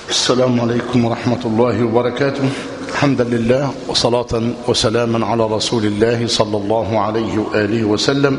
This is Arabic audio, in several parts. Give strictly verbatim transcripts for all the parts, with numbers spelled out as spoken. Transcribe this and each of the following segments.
السلام عليكم ورحمة الله وبركاته. حمدا لله وصلاة وسلاما على رسول الله صلى الله عليه وآله وسلم،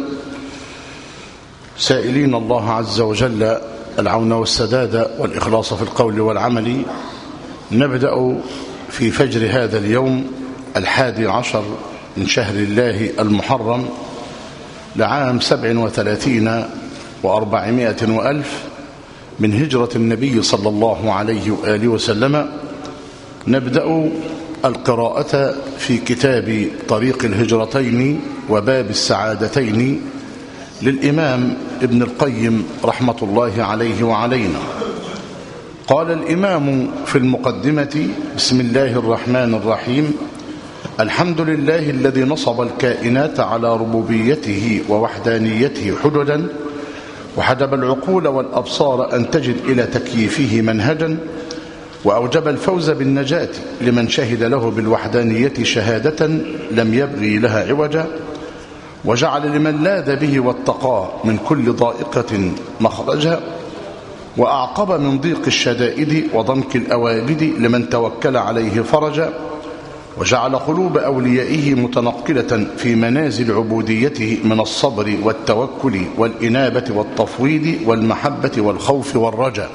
سائلين الله عز وجل العون والسداد والإخلاص في القول والعمل. نبدأ في فجر هذا اليوم الحادي عشر من شهر الله المحرم لعام سبع وثلاثين وأربعمائة وألف من هجرة النبي صلى الله عليه وآله وسلم. نبدأ القراءة في كتاب طريق الهجرتين وباب السعادتين للإمام ابن القيم رحمة الله عليه وعلينا. قال الإمام في المقدمة: بسم الله الرحمن الرحيم. الحمد لله الذي نصب الكائنات على ربوبيته ووحدانيته حددا، وحجب العقول والأبصار أن تجد إلى تكييفه منهجا، وأوجب الفوز بالنجاة لمن شهد له بالوحدانية شهادة لم يبغي لها عوجا، وجعل لمن لاذ به واتقاه من كل ضائقة مخرجا، وأعقب من ضيق الشدائد وضنك الأوابد لمن توكل عليه فرجا، وجعل قلوب أوليائه متنقلة في منازل عبوديته من الصبر والتوكل والإنابة والتفويض والمحبة والخوف والرجاء.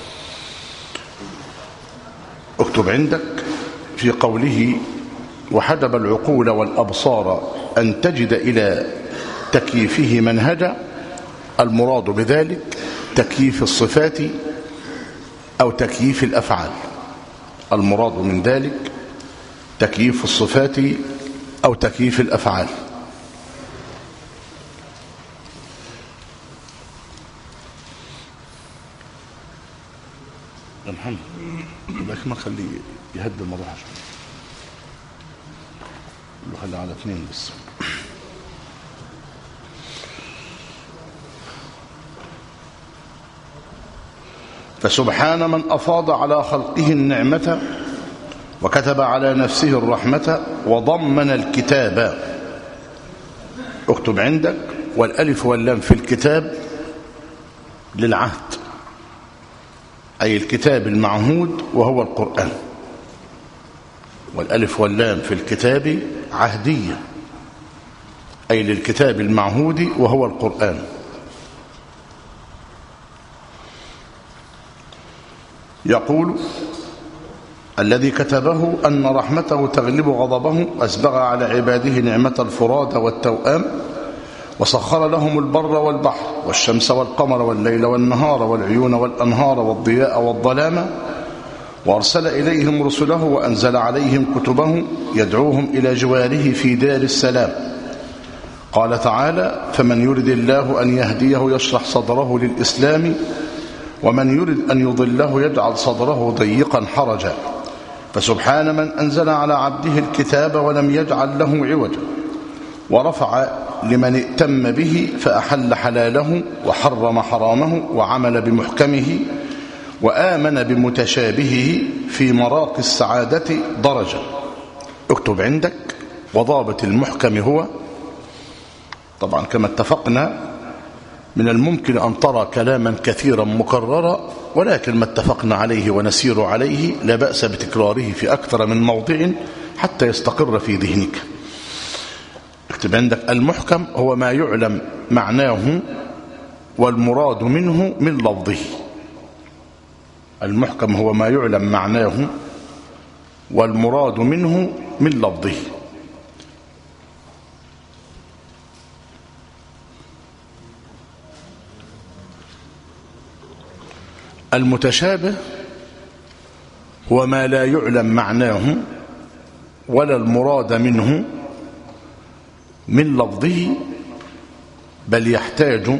اكتب عندك في قوله: وحجب العقول والأبصار أن تجد إلى تكييفه منهجا، المراد بذلك تكييف الصفات أو تكييف الأفعال. المراد من ذلك تكييف الصفات أو تكييف الأفعال. يا محمد لكن ما خليه يهدي الموضوع شوي، خليه على اثنين بس. فسبحان من أفاض على خلقه النعمة وكتب على نفسه الرحمة وضمن الكتاب. اكتب عندك: والألف واللام في الكتاب للعهد، أي الكتاب المعهود وهو القرآن. والألف واللام في الكتاب عهدية، أي للكتاب المعهود وهو القرآن. يقول: الذي كتبه أن رحمته تغلب غضبه، أسبغ على عباده نعمة الفراد والتوأم، وسخر لهم البر والبحر والشمس والقمر والليل والنهار والعيون والأنهار والضياء والظلام، وأرسل إليهم رسله وأنزل عليهم كتبه يدعوهم إلى جواره في دار السلام. قال تعالى: فمن يرد الله أن يهديه يشرح صدره للإسلام، ومن يرد أن يضله يجعل صدره ضيقا حرجا. فسبحان من أنزل على عبده الكتاب ولم يجعل له عوجا، ورفع لمن ائتم به فأحل حلاله وحرم حرامه، وعمل بمحكمه وآمن بمتشابهه في مراقي السعادة درجة. اكتب عندك: وضابط المحكم هو، طبعا كما اتفقنا من الممكن أن ترى كلاما كثيرا مكررا، ولكن ما اتفقنا عليه ونسير عليه لا بأس بتكراره في أكثر من موضع حتى يستقر في ذهنك. اكتب عندك: المحكم هو ما يعلم معناه والمراد منه من لفظه. المحكم هو ما يعلم معناه والمراد منه من لفظه. المتشابه هو ما لا يعلم معناه ولا المراد منه من لفظه، بل يحتاج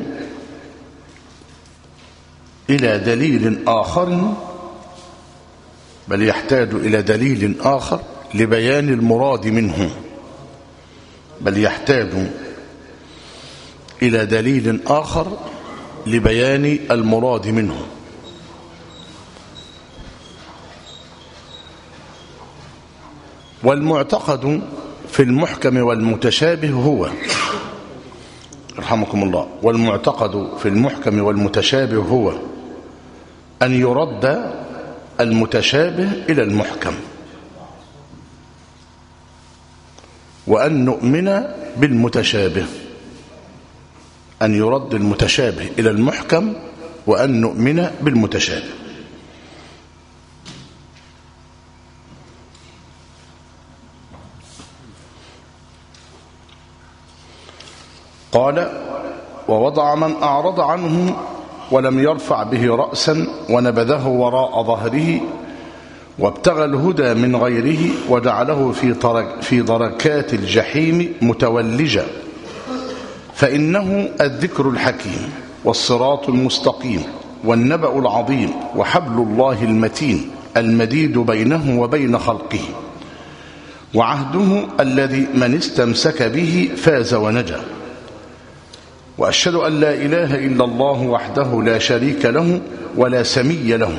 إلى دليل آخر بل يحتاج إلى دليل آخر لبيان المراد منه بل يحتاج إلى دليل آخر لبيان المراد منه. والمعتقد في المحكم والمتشابه هو، رحمكم الله، والمعتقد في المحكم والمتشابه هو أن يرد المتشابه إلى المحكم، وأن نؤمن بالمتشابه، أن يرد المتشابه إلى المحكم وأن نؤمن بالمتشابه. قال: ووضع من أعرض عنه ولم يرفع به رأسا ونبذه وراء ظهره وابتغى الهدى من غيره وجعله في في دركات الجحيم متولجا، فإنه الذكر الحكيم والصراط المستقيم والنبأ العظيم وحبل الله المتين المديد بينه وبين خلقه، وعهده الذي من استمسك به فاز ونجا. وأشهد أن لا إله إلا الله وحده لا شريك له ولا سمي له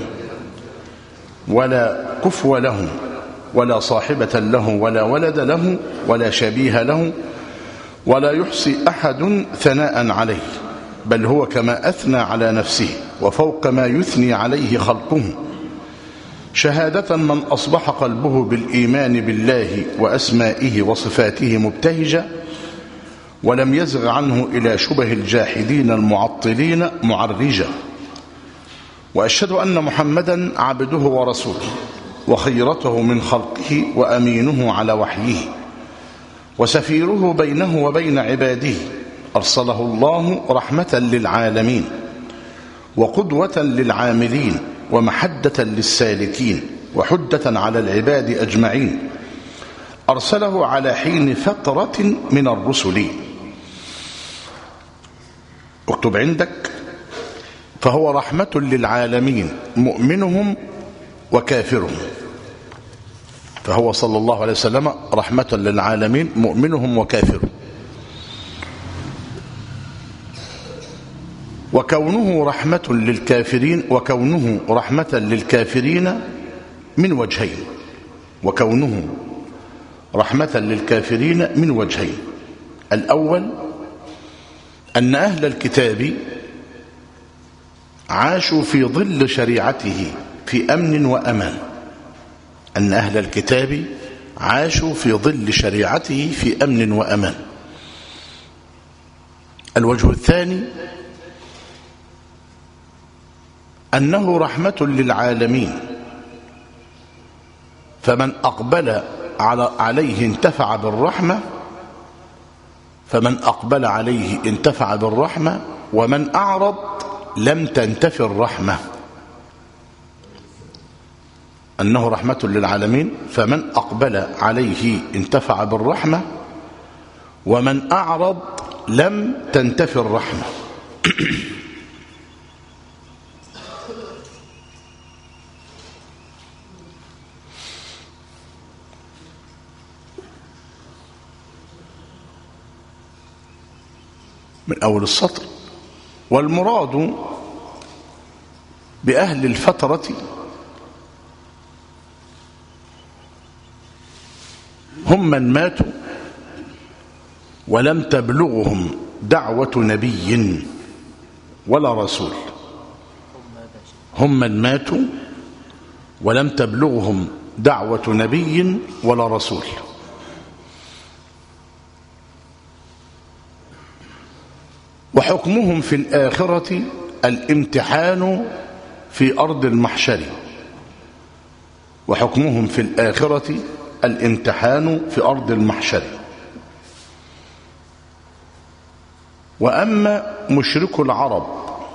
ولا كفو له ولا صاحبة له ولا ولد له ولا شبيه له ولا يحصي أحد ثناء عليه، بل هو كما أثنى على نفسه وفوق ما يثني عليه خلقه، شهادة من أصبح قلبه بالإيمان بالله وأسمائه وصفاته مبتهجا ولم يزغ عنه إلى شبه الجاحدين المعطلين معرجا. وأشهد أن محمدا عبده ورسوله وخيرته من خلقه وأمينه على وحيه وسفيره بينه وبين عباده، أرسله الله رحمة للعالمين وقدوة للعاملين ومحدة للسالكين وحجة على العباد أجمعين، أرسله على حين فترة من الرسل. اكتب عندك: فهو رحمة للعالمين مؤمنهم وكافرهم. فهو صلى الله عليه وسلم رحمة للعالمين مؤمنهم وكافرهم. وكونه رحمة للكافرين وكونه رحمة للكافرين من وجهين وكونه رحمة للكافرين من وجهين الأول أن أهل الكتاب عاشوا في ظل شريعته في أمن وأمان، أن أهل الكتاب عاشوا في ظل شريعته في أمن وأمان. الوجه الثاني أنه رحمة للعالمين، فمن أقبل عليه انتفع بالرحمة فمن أقبل عليه انتفع بالرحمة ومن أعرض لم تنتفي الرحمة. أنه رحمة للعالمين فمن أقبل عليه انتفع بالرحمة ومن أعرض لم تنتفي الرحمة. من أول السطر: والمراد بأهل الفترة هم من ماتوا ولم تبلغهم دعوة نبي ولا رسول. هم من ماتوا ولم تبلغهم دعوة نبي ولا رسول. وحكمهم في الآخرة الامتحان في أرض المحشر. وحكمهم في الآخرة الامتحان في أرض المحشر. وأما مشرك العرب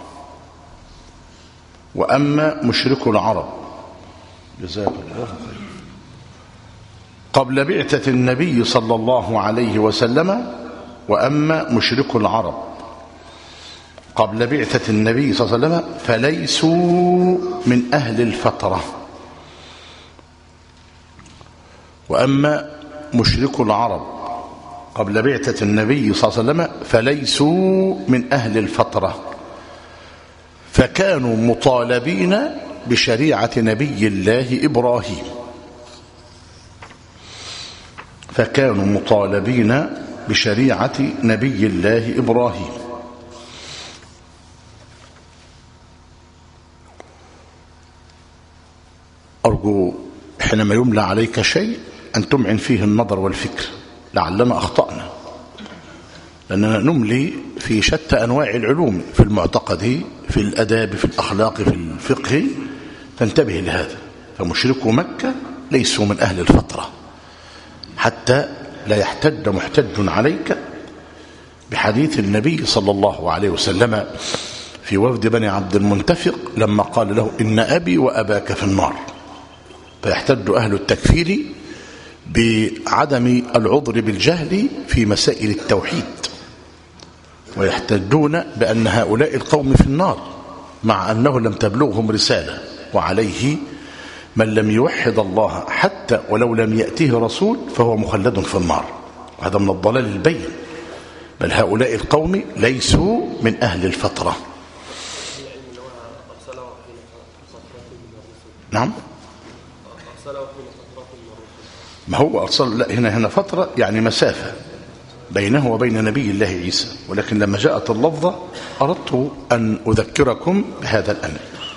وأما مشرك العرب جزاك الله خير قبل بعثة النبي صلى الله عليه وسلم وأما مشرك العرب قبل بعثة النبي صلى الله عليه وسلم فليسوا من أهل الفترة. وأما مشرك العرب قبل بعثة النبي صلى الله عليه وسلم فليسوا من أهل الفترة، فكانوا مطالبين بشريعة نبي الله إبراهيم فكانوا مطالبين بشريعة نبي الله إبراهيم. أرجو حينما يملى عليك شيء أن تمعن فيه النظر والفكر لعلنا أخطأنا، لأننا نملي في شتى أنواع العلوم، في المعتقد، في الأداب، في الأخلاق، في الفقه، تنتبه لهذا. فمشركو مكة ليسوا من أهل الفترة، حتى لا يحتج محتج عليك بحديث النبي صلى الله عليه وسلم في وفد بني عبد المنتفق لما قال له إن أبي وأباك في النار، فيحتج أهل التكفير بعدم العذر بالجهل في مسائل التوحيد، ويحتجون بأن هؤلاء القوم في النار مع أنه لم تبلغهم رسالة، وعليه من لم يوحد الله حتى ولو لم يأته رسول فهو مخلد في النار، وهذا من الضلال البين. بل هؤلاء القوم ليسوا من أهل الفترة. نعم، ما هو أرسل، لا هنا هنا فترة يعني مسافة بينه وبين نبي الله عيسى، ولكن لما جاءت اللفظة أردت أن أذكركم بهذا الأمر.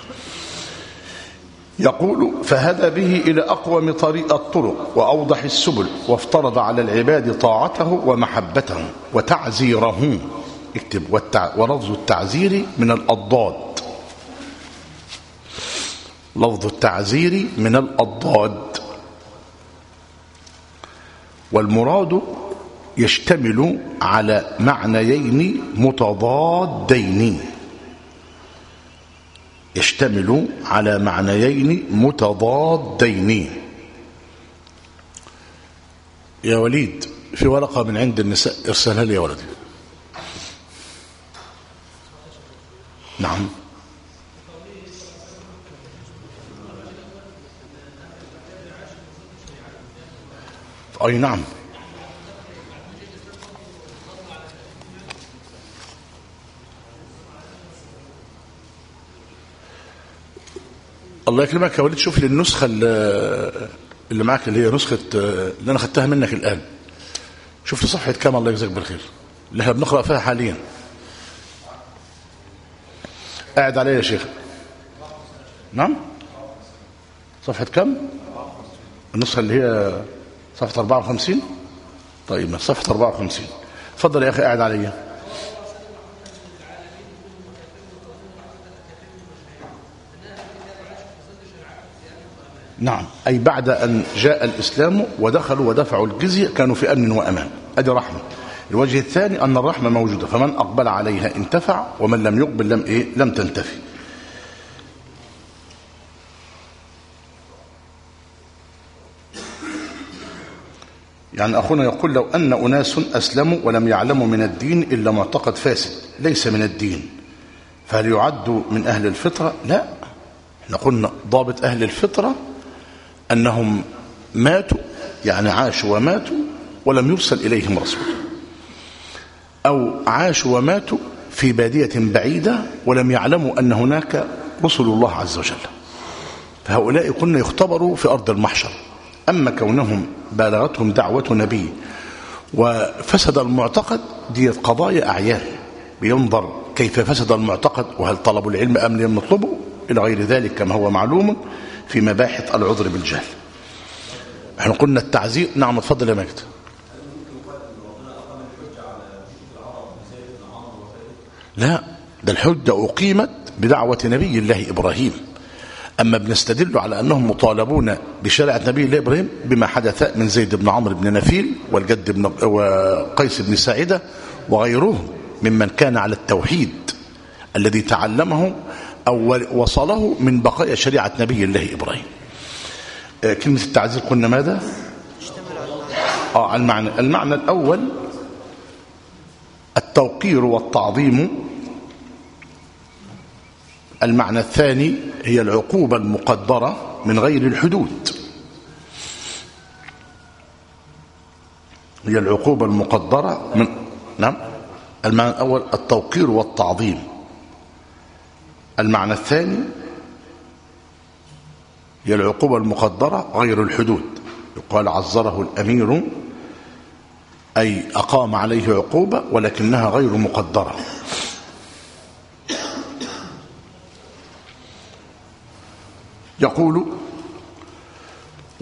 يقول فهدى به إلى أقوم طريق الطرق وأوضح السبل، وافترض على العباد طاعته ومحبته وتعزيره. اكتب والتع... ولفظ التعزير من الأضداد، لفظ التعزير من الأضداد، والمراد يشتمل على معنيين متضادين، يشتمل على معنيين متضادين. يا وليد في ورقة من عند النساء ارسلها لي يا ولدي. نعم، أي نعم، الله يكرمك يا وليد. شوف لي النسخة اللي معك اللي هي نسخة اللي أنا خدتها منك الآن، شوف لي صفحة كام الله يجزاك بالخير اللي احنا بنقرأ فيها حاليا. قاعد عليها يا شيخ. نعم، صفحة كام؟ النسخة اللي هي صفحة أربعة وخمسين. طيب صفحة أربعة وخمسين، اتفضل يا أخي قاعد عليها. نعم، أي بعد أن جاء الإسلام ودخلوا ودفعوا الجزية كانوا في أمن وأمان، أدي رحمة. الوجه الثاني أن الرحمة موجودة، فمن أقبل عليها انتفع، ومن لم يقبل لم, إيه؟ لم تنتفي. يعني أخونا يقول لو أن أناس أسلموا ولم يعلموا من الدين إلا معتقد فاسد ليس من الدين، فهل يعدوا من أهل الفطرة؟ لا، احنا قلنا ضابط أهل الفطرة أنهم ماتوا، يعني عاشوا وماتوا ولم يرسل إليهم رسول، أو عاشوا وماتوا في بادية بعيدة ولم يعلموا أن هناك رسل الله عز وجل، فهؤلاء كنا يختبروا في أرض المحشر. أما كونهم بالغتهم دعوة نبي وفسد المعتقد، دي قضايا أعيان، بينظر كيف فسد المعتقد، وهل طلبوا العلم أم لم يطلبوا، إلى غير ذلك كما هو معلوم في مباحث العذر بالجهل. احنا قلنا التعزير. نعم اتفضل يا مجد. لا، ده الحجة أقيمت بدعوة نبي الله إبراهيم، أما بنستدل على أنهم مطالبون بشريعة نبي الله إبراهيم بما حدث من زيد بن عمرو بن نفيل والجد بن وقيس بن ساعدة وغيرهم ممن كان على التوحيد الذي تعلمه أو وصله من بقايا شريعة نبي الله إبراهيم. كلمة التعزير قلنا ماذا؟ آه المعنى المعنى الأول التوقير والتعظيم، المعنى الثاني هي العقوبة المقدرة من غير الحدود، هي العقوبة المقدرة من نعم. المعنى الأول التوقير والتعظيم، المعنى الثاني هي العقوبة المقدرة غير الحدود. يقال عزره الأمير أي أقام عليه عقوبة ولكنها غير مقدرة. يقول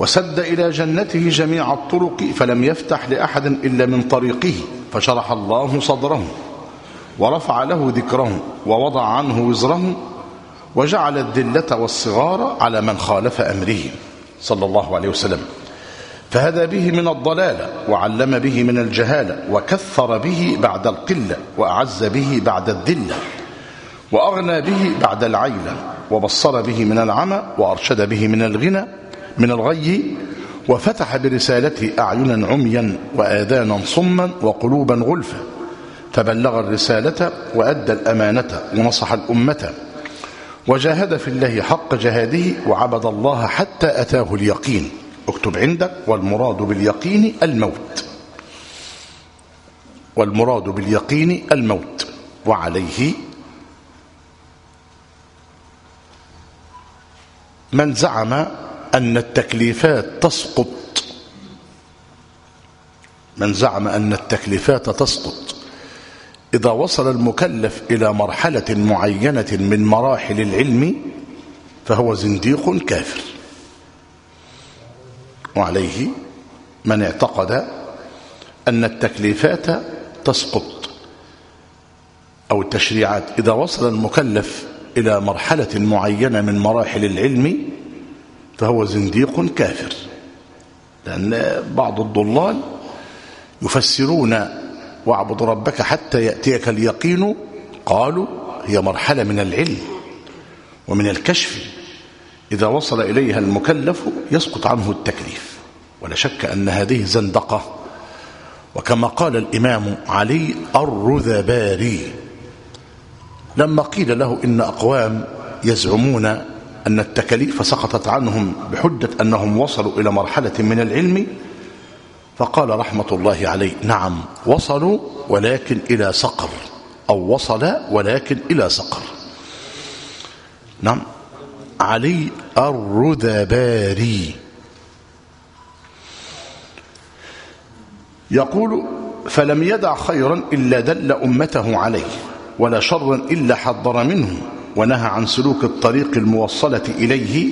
وسد إلى جنته جميع الطرق فلم يفتح لأحد إلا من طريقه، فشرح الله صدره ورفع له ذكره ووضع عنه وزره، وجعل الذلة والصغار على من خالف أمره صلى الله عليه وسلم، فهدى به من الضلالة وعلم به من الجهالة، وكثر به بعد القلة، وأعز به بعد الذلة، وأغنى به بعد العيلة، وبصر به من العمى، وأرشد به من الغنى من الغي، وفتح برسالته أعينا عميا وآذانا صما وقلوبا غلفا، فبلغ الرسالة وأدى الأمانة ونصح الأمة، وجاهد في الله حق جهاده، وعبد الله حتى أتاه اليقين. اكتب عندك: والمراد باليقين الموت، والمراد باليقين الموت. وعليه من زعم أن التكليفات تسقط من زعم أن التكليفات تسقط إذا وصل المكلف إلى مرحلة معينة من مراحل العلم فهو زنديق كافر. وعليه من اعتقد أن التكليفات تسقط أو التشريعات إذا وصل المكلف إلى مرحلة معينة من مراحل العلم فهو زنديق كافر، لأن بعض الضلال يفسرون واعبد ربك حتى يأتيك اليقين، قالوا هي مرحلة من العلم ومن الكشف إذا وصل إليها المكلف يسقط عنه التكليف، ولا شك أن هذه زندقة. وكما قال الإمام علي الرذباري لما قيل له إن أقوام يزعمون أن التكاليف سقطت عنهم بحجة أنهم وصلوا إلى مرحلة من العلم، فقال رحمة الله عليه: نعم وصلوا ولكن إلى سقر، أو وصل ولكن إلى سقر. نعم، علي الرذباري يقول: فلم يدع خيرا إلا دل أمته عليه، ولا شرا إلا حذر منه، ونهى عن سلوك الطريق الموصلة إليه،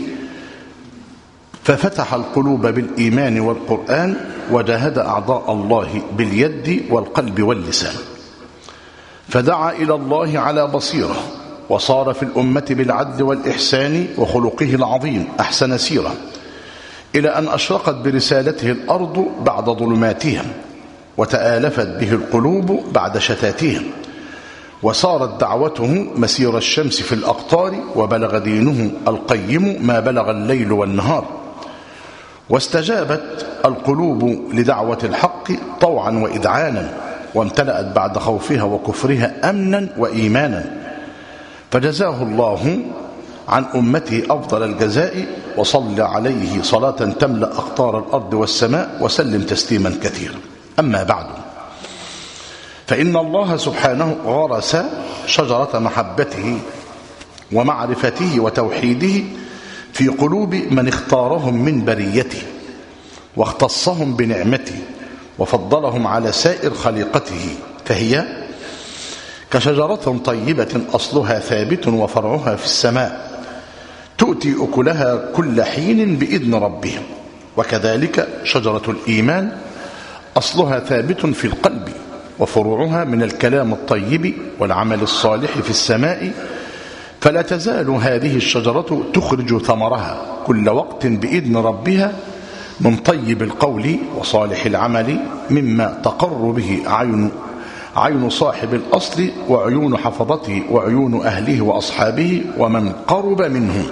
ففتح القلوب بالإيمان والقرآن، وجاهد أعضاء الله باليد والقلب واللسان، فدعا إلى الله على بصيرة، وصار في الأمة بالعدل والإحسان وخلقه العظيم أحسن سيرة، إلى أن أشرقت برسالته الأرض بعد ظلماتها، وتآلفت به القلوب بعد شتاتها، وصارت دعوته مسير الشمس في الأقطار، وبلغ دينه القيم ما بلغ الليل والنهار، واستجابت القلوب لدعوة الحق طوعا وإذعانا، وامتلأت بعد خوفها وكفرها أمنا وإيمانا، فجزاه الله عن أمته أفضل الجزاء، وصل عليه صلاة تملأ أقطار الأرض والسماء، وسلم تسليما كثيرا. أما بعد، فإن الله سبحانه غرس شجرة محبته ومعرفته وتوحيده في قلوب من اختارهم من بريته، واختصهم بنعمته، وفضلهم على سائر خليقته، فهي كشجرة طيبة أصلها ثابت وفرعها في السماء، تؤتي أكلها كل حين بإذن ربها. وكذلك شجرة الإيمان أصلها ثابت في القلب، وفروعها من الكلام الطيب والعمل الصالح في السماء، فلا تزال هذه الشجرة تخرج ثمرها كل وقت بإذن ربها من طيب القول وصالح العمل، مما تقر به عين عين صاحب الأصل وعيون حفظته وعيون أهله وأصحابه ومن قرب منه.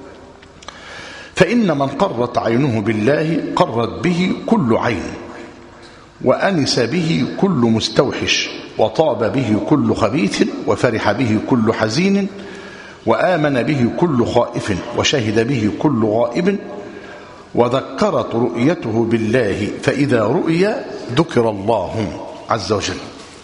فإن من قرت عينه بالله قرت به كل عين، وأنس به كل مستوحش، وطاب به كل خبيث، وفرح به كل حزين، وآمن به كل خائف، وشهد به كل غائب، وذكرت رؤيته بالله، فإذا رؤي ذكر الله عز وجل.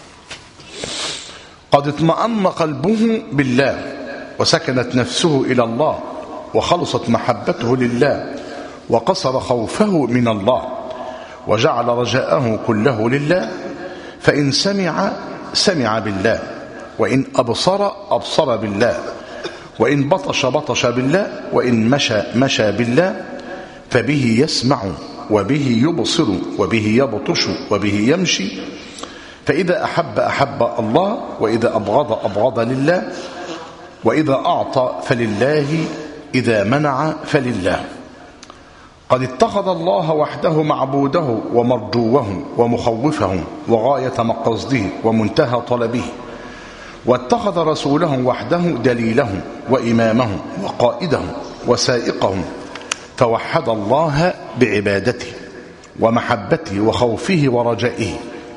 قد اطمأن قلبه بالله، وسكنت نفسه إلى الله، وخلصت محبته لله، وقصر خوفه من الله، وجعل رجاءه كله لله. فإن سمع سمع بالله، وإن أبصر أبصر بالله، وإن بطش بطش بالله، وإن مشى مشى بالله. فبه يسمع وبه يبصر وبه يبطش وبه يمشي، فإذا أحب أحب الله، وإذا أبغض أبغض لله، وإذا أعطى فلله، إذا منع فلله. قد اتخذ الله وحده معبوده ومرجوه ومخوفه وغاية مقصده ومنتهى طلبه، واتخذ رسوله وحده دليله وإمامه وقائده وسائقه، فوحد الله بعبادته ومحبته وخوفه ورجائه،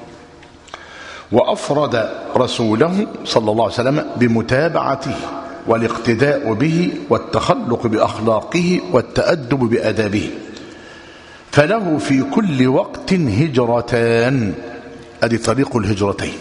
وأفرد رسوله صلى الله عليه وسلم بمتابعته والاقتداء به والتخلق بأخلاقه والتأدب بأدابه، فله في كل وقت هجرتان. أدي طريق الهجرتين.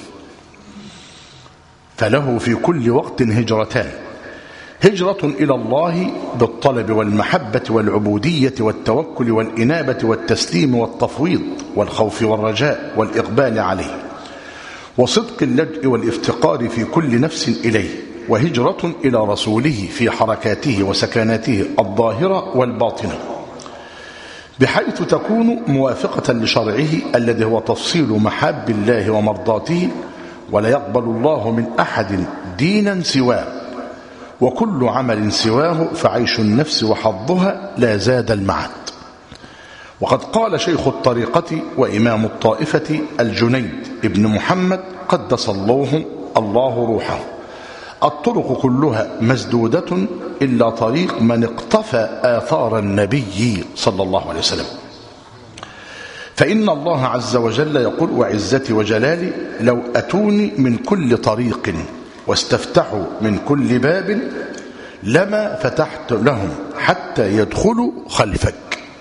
فله في كل وقت هجرتان: هجرة إلى الله بالطلب والمحبة والعبودية والتوكل والإنابة والتسليم والتفويض والخوف والرجاء والإقبال عليه، وصدق اللجأ والافتقار في كل نفس إليه، وهجرة إلى رسوله في حركاته وسكناته الظاهرة والباطنة، بحيث تكون موافقة لشرعه الذي هو تفصيل محاب الله ومرضاته، ولا يقبل الله من أحد دينا سواه، وكل عمل سواه فعيش النفس وحظها لا زاد المعاد. وقد قال شيخ الطريقة وإمام الطائفة الجنيد ابن محمد قدس الله الله روحه: الطرق كلها مسدودة إلا طريق من اقتفى آثار النبي صلى الله عليه وسلم، فإن الله عز وجل يقول: وعزتي وجلالي لو أتوني من كل طريق واستفتحوا من كل باب لما فتحت لهم حتى يدخلوا خلفك.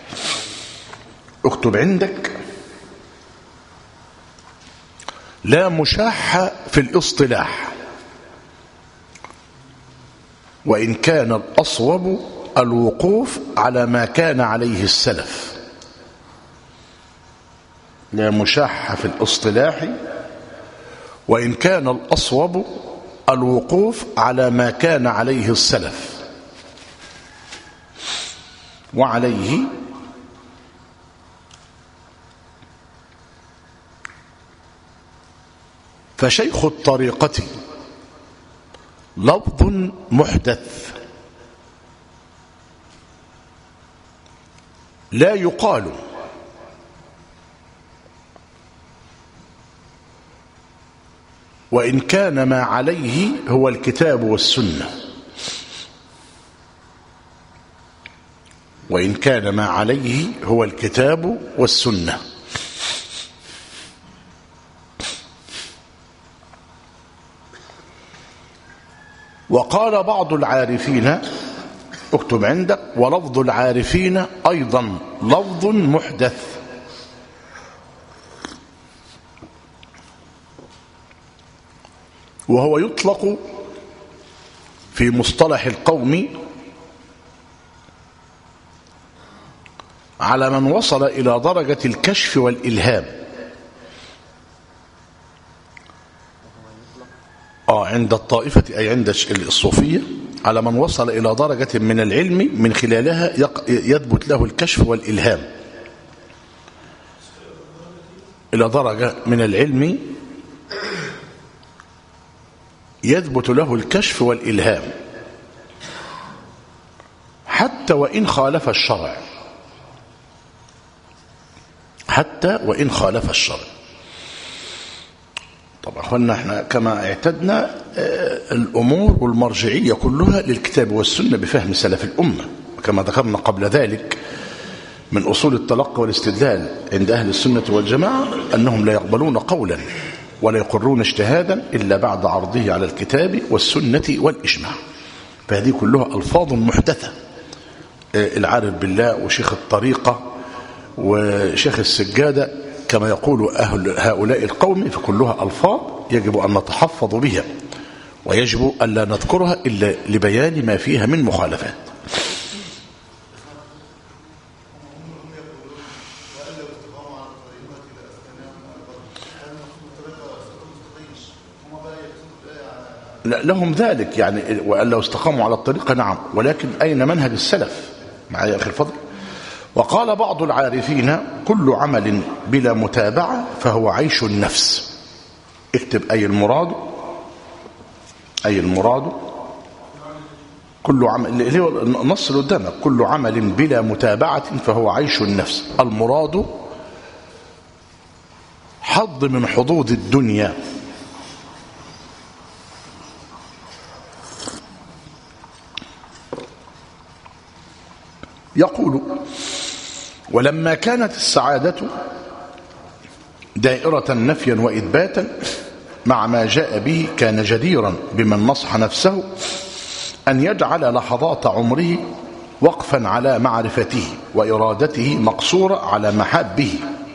اكتب عندك: لا مشاحة في الاصطلاح، وإن كان الأصوب الوقوف على ما كان عليه السلف. لا مشاحة في الاصطلاح، وإن كان الأصوب الوقوف على ما كان عليه السلف. وعليه فشيخ الطريقة لفظ محدث لا يقال، وإن كان ما عليه هو الكتاب والسنة، وإن كان ما عليه هو الكتاب والسنة. وقال بعض العارفين: اكتب عندك: ولفظ العارفين أيضا لفظ محدث، وهو يطلق في مصطلح القوم على من وصل إلى درجة الكشف والإلهام. آه عند الطائفة أي عند الصوفية على من وصل إلى درجة من العلم من خلالها يثبت له الكشف والإلهام، إلى درجة من العلم يثبت له الكشف والإلهام حتى وإن خالف الشرع، حتى وإن خالف الشرع. طبعا أخوانا احنا كما اعتدنا الأمور والمرجعية كلها للكتاب والسنة بفهم سلف الأمة، كما ذكرنا قبل ذلك من أصول التلقي والاستدلال عند أهل السنة والجماعة أنهم لا يقبلون قولا ولا يقرون اجتهادا إلا بعد عرضه على الكتاب والسنة والإجماع. فهذه كلها ألفاظ محدثة. العارف بالله وشيخ الطريقة وشيخ السجادة كما يقول أهل هؤلاء القوم، فكلها ألفاظ يجب أن نتحفظ بها، ويجب أن لا نذكرها إلا لبيان ما فيها من مخالفات. لا لهم ذلك يعني، وأن لو استقاموا على الطريقة نعم، ولكن أين منهج السلف معي يا أخي الفضل؟ وقال بعض العارفين: كل عمل بلا متابعة فهو عيش النفس. اكتب أي المراد، أي المراد كل عمل، اللي هو النص اللي قدامك: كل عمل بلا متابعة فهو عيش النفس. المراد حظ من حظوظ الدنيا، يقول: ولما كانت السعادة دائرة نفيا وإثباتا مع ما جاء به، كان جديرا بمن نصح نفسه أن يجعل لحظات عمره وقفا على معرفته وإرادته مقصورة على محابه،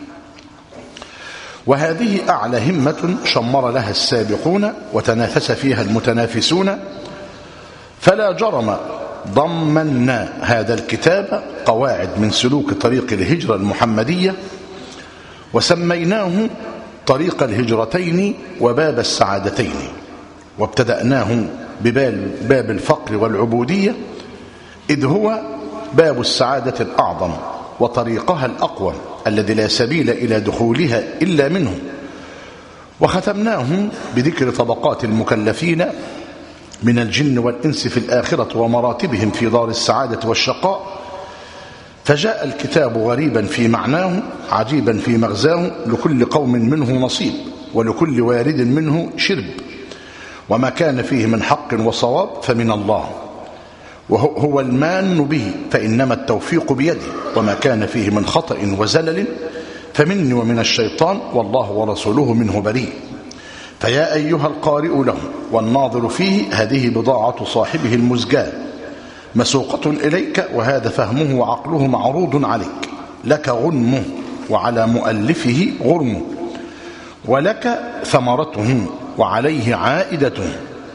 وهذه أعلى همة شمر لها السابقون وتنافس فيها المتنافسون. فلا جرم ضمنا هذا الكتاب قواعد من سلوك طريق الهجرة المحمدية، وسميناه طريق الهجرتين وباب السعادتين، وابتدأناه بباب الفقر والعبودية، إذ هو باب السعادة الأعظم وطريقها الأقوى الذي لا سبيل إلى دخولها إلا منه. وختمناه بذكر طبقات المكلفين من الجن والإنس في الآخرة ومراتبهم في دار السعادة والشقاء. فجاء الكتاب غريبا في معناه عجيبا في مغزاه، لكل قوم منه نصيب ولكل وارد منه شرب، وما كان فيه من حق وصواب فمن الله، وهو المان به، فإنما التوفيق بيده، وما كان فيه من خطأ وزلل فمني ومن الشيطان، والله ورسوله منه بريء. فيا أيها القارئ له والناظر فيه، هذه بضاعة صاحبه المزجاة مسوقة إليك، وهذا فهمه وعقله معروض عليك. لك غنمه وعلى مؤلفه غرمه، ولك ثمرته وعليه عائدته.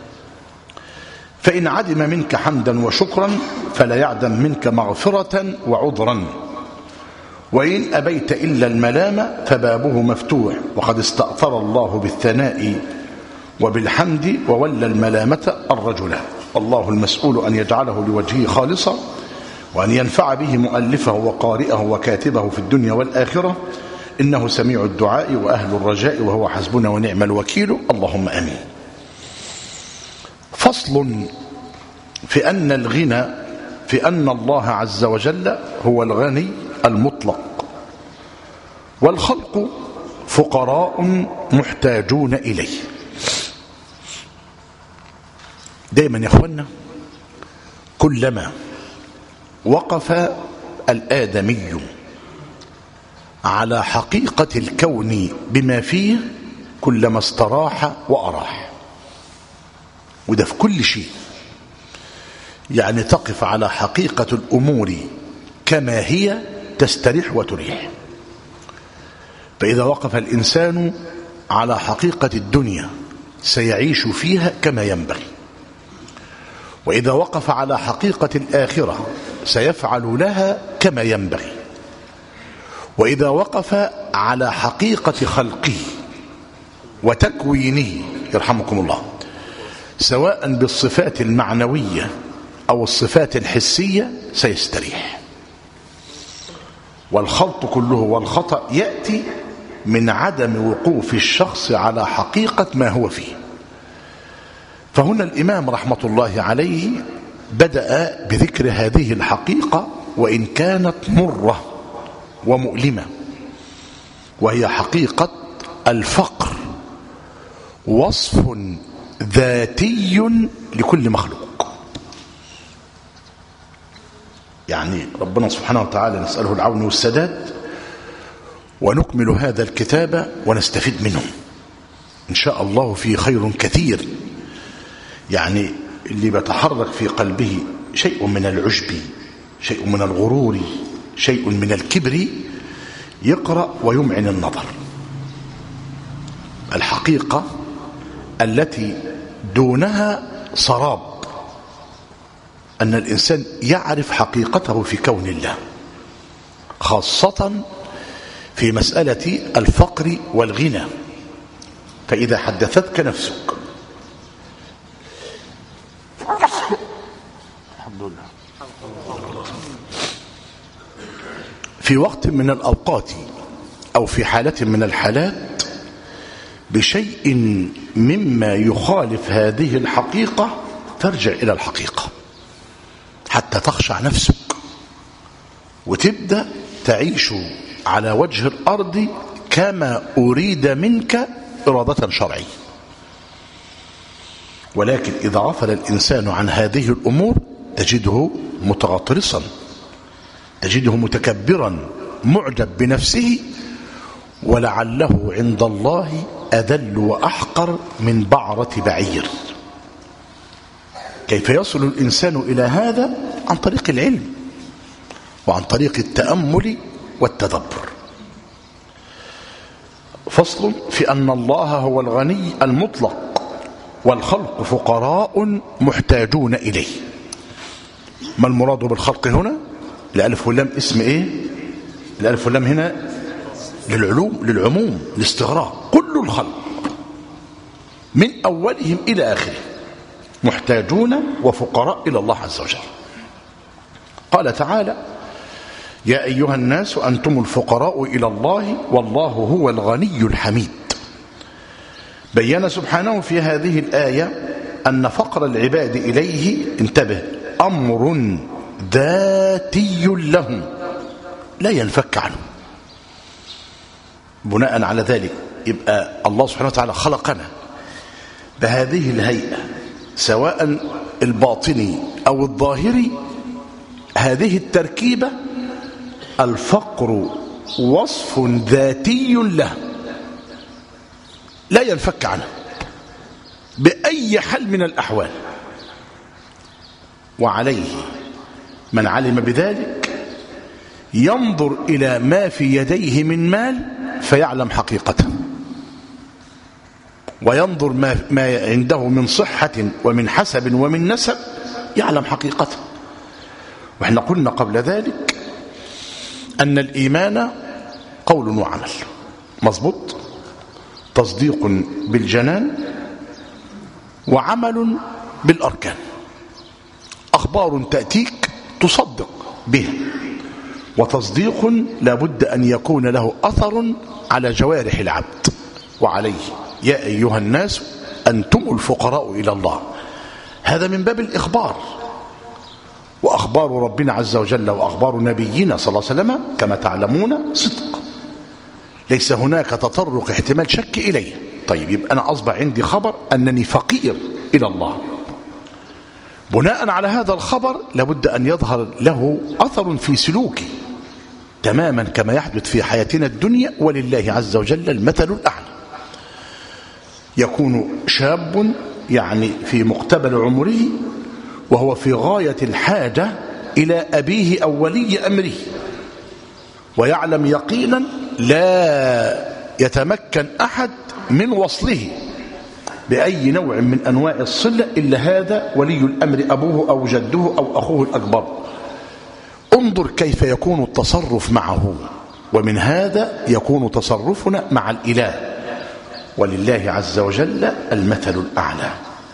فإن عدم منك حمدا وشكرا فلا يعدم منك مغفرة وعذرا، وإن أبيت إلا الملام فبابه مفتوح، وقد استأثر الله بالثناء وبالحمد وولى الملامة الرجل. الله المسؤول أن يجعله لوجهه خالصا، وأن ينفع به مؤلفه وقارئه وكاتبه في الدنيا والآخرة، إنه سميع الدعاء وأهل الرجاء، وهو حسبنا ونعم الوكيل، اللهم آمين. فصل في أن الغنى في أن الله عز وجل هو الغني المطلق، والخلق فقراء محتاجون إليه. دائما يا أخوانا، كلما وقف الآدمي على حقيقة الكون بما فيه، كلما استراح وأراح. وده في كل شيء، يعني تقف على حقيقة الأمور كما هي تستريح وتريح. فإذا وقف الإنسان على حقيقة الدنيا سيعيش فيها كما ينبغي، وإذا وقف على حقيقة الآخرة سيفعل لها كما ينبغي، وإذا وقف على حقيقة خلقه وتكوينه يرحمكم الله، سواء بالصفات المعنوية أو الصفات الحسية، سيستريح. والخلط كله والخطأ يأتي من عدم وقوف الشخص على حقيقة ما هو فيه. فهنا الإمام رحمة الله عليه بدأ بذكر هذه الحقيقة، وإن كانت مرة ومؤلمة، وهي حقيقة الفقر، وصف ذاتي لكل مخلوق. يعني ربنا سبحانه وتعالى نسأله العون والسداد، ونكمل هذا الكتاب ونستفيد منه إن شاء الله في خير كثير. يعني اللي بيتحرك في قلبه شيء من العجب، شيء من الغرور، شيء من الكبر، يقرأ ويمعن النظر. الحقيقة التي دونها سراب، أن الإنسان يعرف حقيقته في كون الله، خاصة في مسألة الفقر والغنى. فإذا حدثتك نفسك الحمد لله في وقت من الأوقات أو في حالة من الحالات بشيء مما يخالف هذه الحقيقة، ترجع إلى الحقيقة حتى تخشع نفسك وتبدأ تعيش على وجه الأرض كما أريد منك إرادة شرعية. ولكن إذا غفل الإنسان عن هذه الأمور تجده متغطرسا، تجده متكبرا معجب بنفسه، ولعله عند الله أذل وأحقر من بعرة بعير. كيف يصل الإنسان إلى هذا؟ عن طريق العلم وعن طريق التأمل والتدبر. فصل في أن الله هو الغني المطلق والخلق فقراء محتاجون إليه. ما المراد بالخلق هنا؟ الألف واللام اسم إيه؟ الألف واللام هنا للعلوم للعموم الاستغراق، كل الخلق من أولهم إلى آخره محتاجون وفقراء إلى الله عز وجل. قال تعالى: يا أيها الناس أنتم الفقراء إلى الله والله هو الغني الحميد. بين سبحانه في هذه الآية أن فقر العباد إليه، انتبه، أمر ذاتي لهم لا ينفك عنه. بناء على ذلك يبقى الله سبحانه وتعالى خلقنا بهذه الهيئة، سواء الباطني أو الظاهري، هذه التركيبة الفقر وصف ذاتي له لا ينفك عنه بأي حال من الأحوال. وعليه من علم بذلك ينظر إلى ما في يديه من مال فيعلم حقيقته، وينظر ما, ما عنده من صحة ومن حسب ومن نسب يعلم حقيقته. وإحنا قلنا قبل ذلك أن الإيمان قول وعمل، مظبوط، تصديق بالجنان وعمل بالأركان. أخبار تأتيك تصدق به، وتصديق لابد أن يكون له أثر على جوارح العبد. وعليه يا أيها الناس أنتم الفقراء إلى الله، هذا من باب الإخبار. وأخبار ربنا عز وجل وأخبار نبينا صلى الله عليه وسلم كما تعلمون صدق، ليس هناك تطرق احتمال شك إليه. طيب، يبقى أنا أصبح عندي خبر أنني فقير إلى الله. بناء على هذا الخبر لابد أن يظهر له أثر في سلوكي، تماما كما يحدث في حياتنا الدنيا، ولله عز وجل المثل الأعلى. يكون شاب يعني في مقتبل عمره وهو في غاية الحاجة إلى أبيه أو ولي أمره، ويعلم يقينا لا يتمكن أحد من وصله بأي نوع من أنواع الصلة إلا هذا ولي الأمر، أبوه أو جده أو أخوه الأكبر. انظر كيف يكون التصرف معه، ومن هذا يكون تصرفنا مع الإله، ولله عز وجل المثل الأعلى.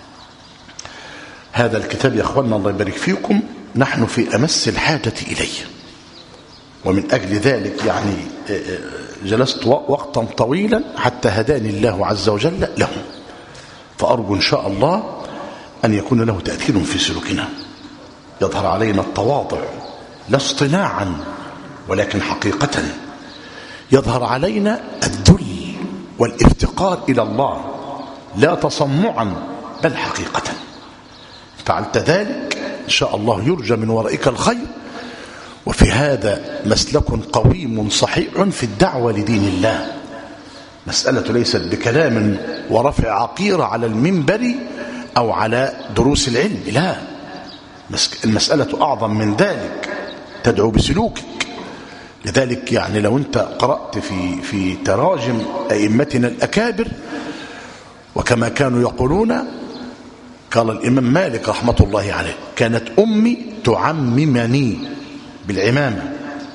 هذا الكتاب يا أخوانا الله يبارك فيكم نحن في أمس الحاجة إليه، ومن أجل ذلك يعني جلست وقتا طويلا حتى هداني الله عز وجل له. فأرجو إن شاء الله أن يكون له تأثير في سلوكنا، يظهر علينا التواضع لا اصطناعا ولكن حقيقة، يظهر علينا الذل والافتقار إلى الله لا تصنعا بل حقيقة. فعلت ذلك إن شاء الله يرجى من ورائك الخير. وفي هذا مسلك قويم صحيح في الدعوة لدين الله. مسألة ليست بكلام ورفع عقيرة على المنبر أو على دروس العلم، لا، المسألة أعظم من ذلك، تدعو بسلوكك. لذلك يعني لو أنت قرأت في في تراجم أئمتنا الأكابر، وكما كانوا يقولون، قال الإمام مالك رحمة الله عليه: كانت أمي تعممني بالعمامة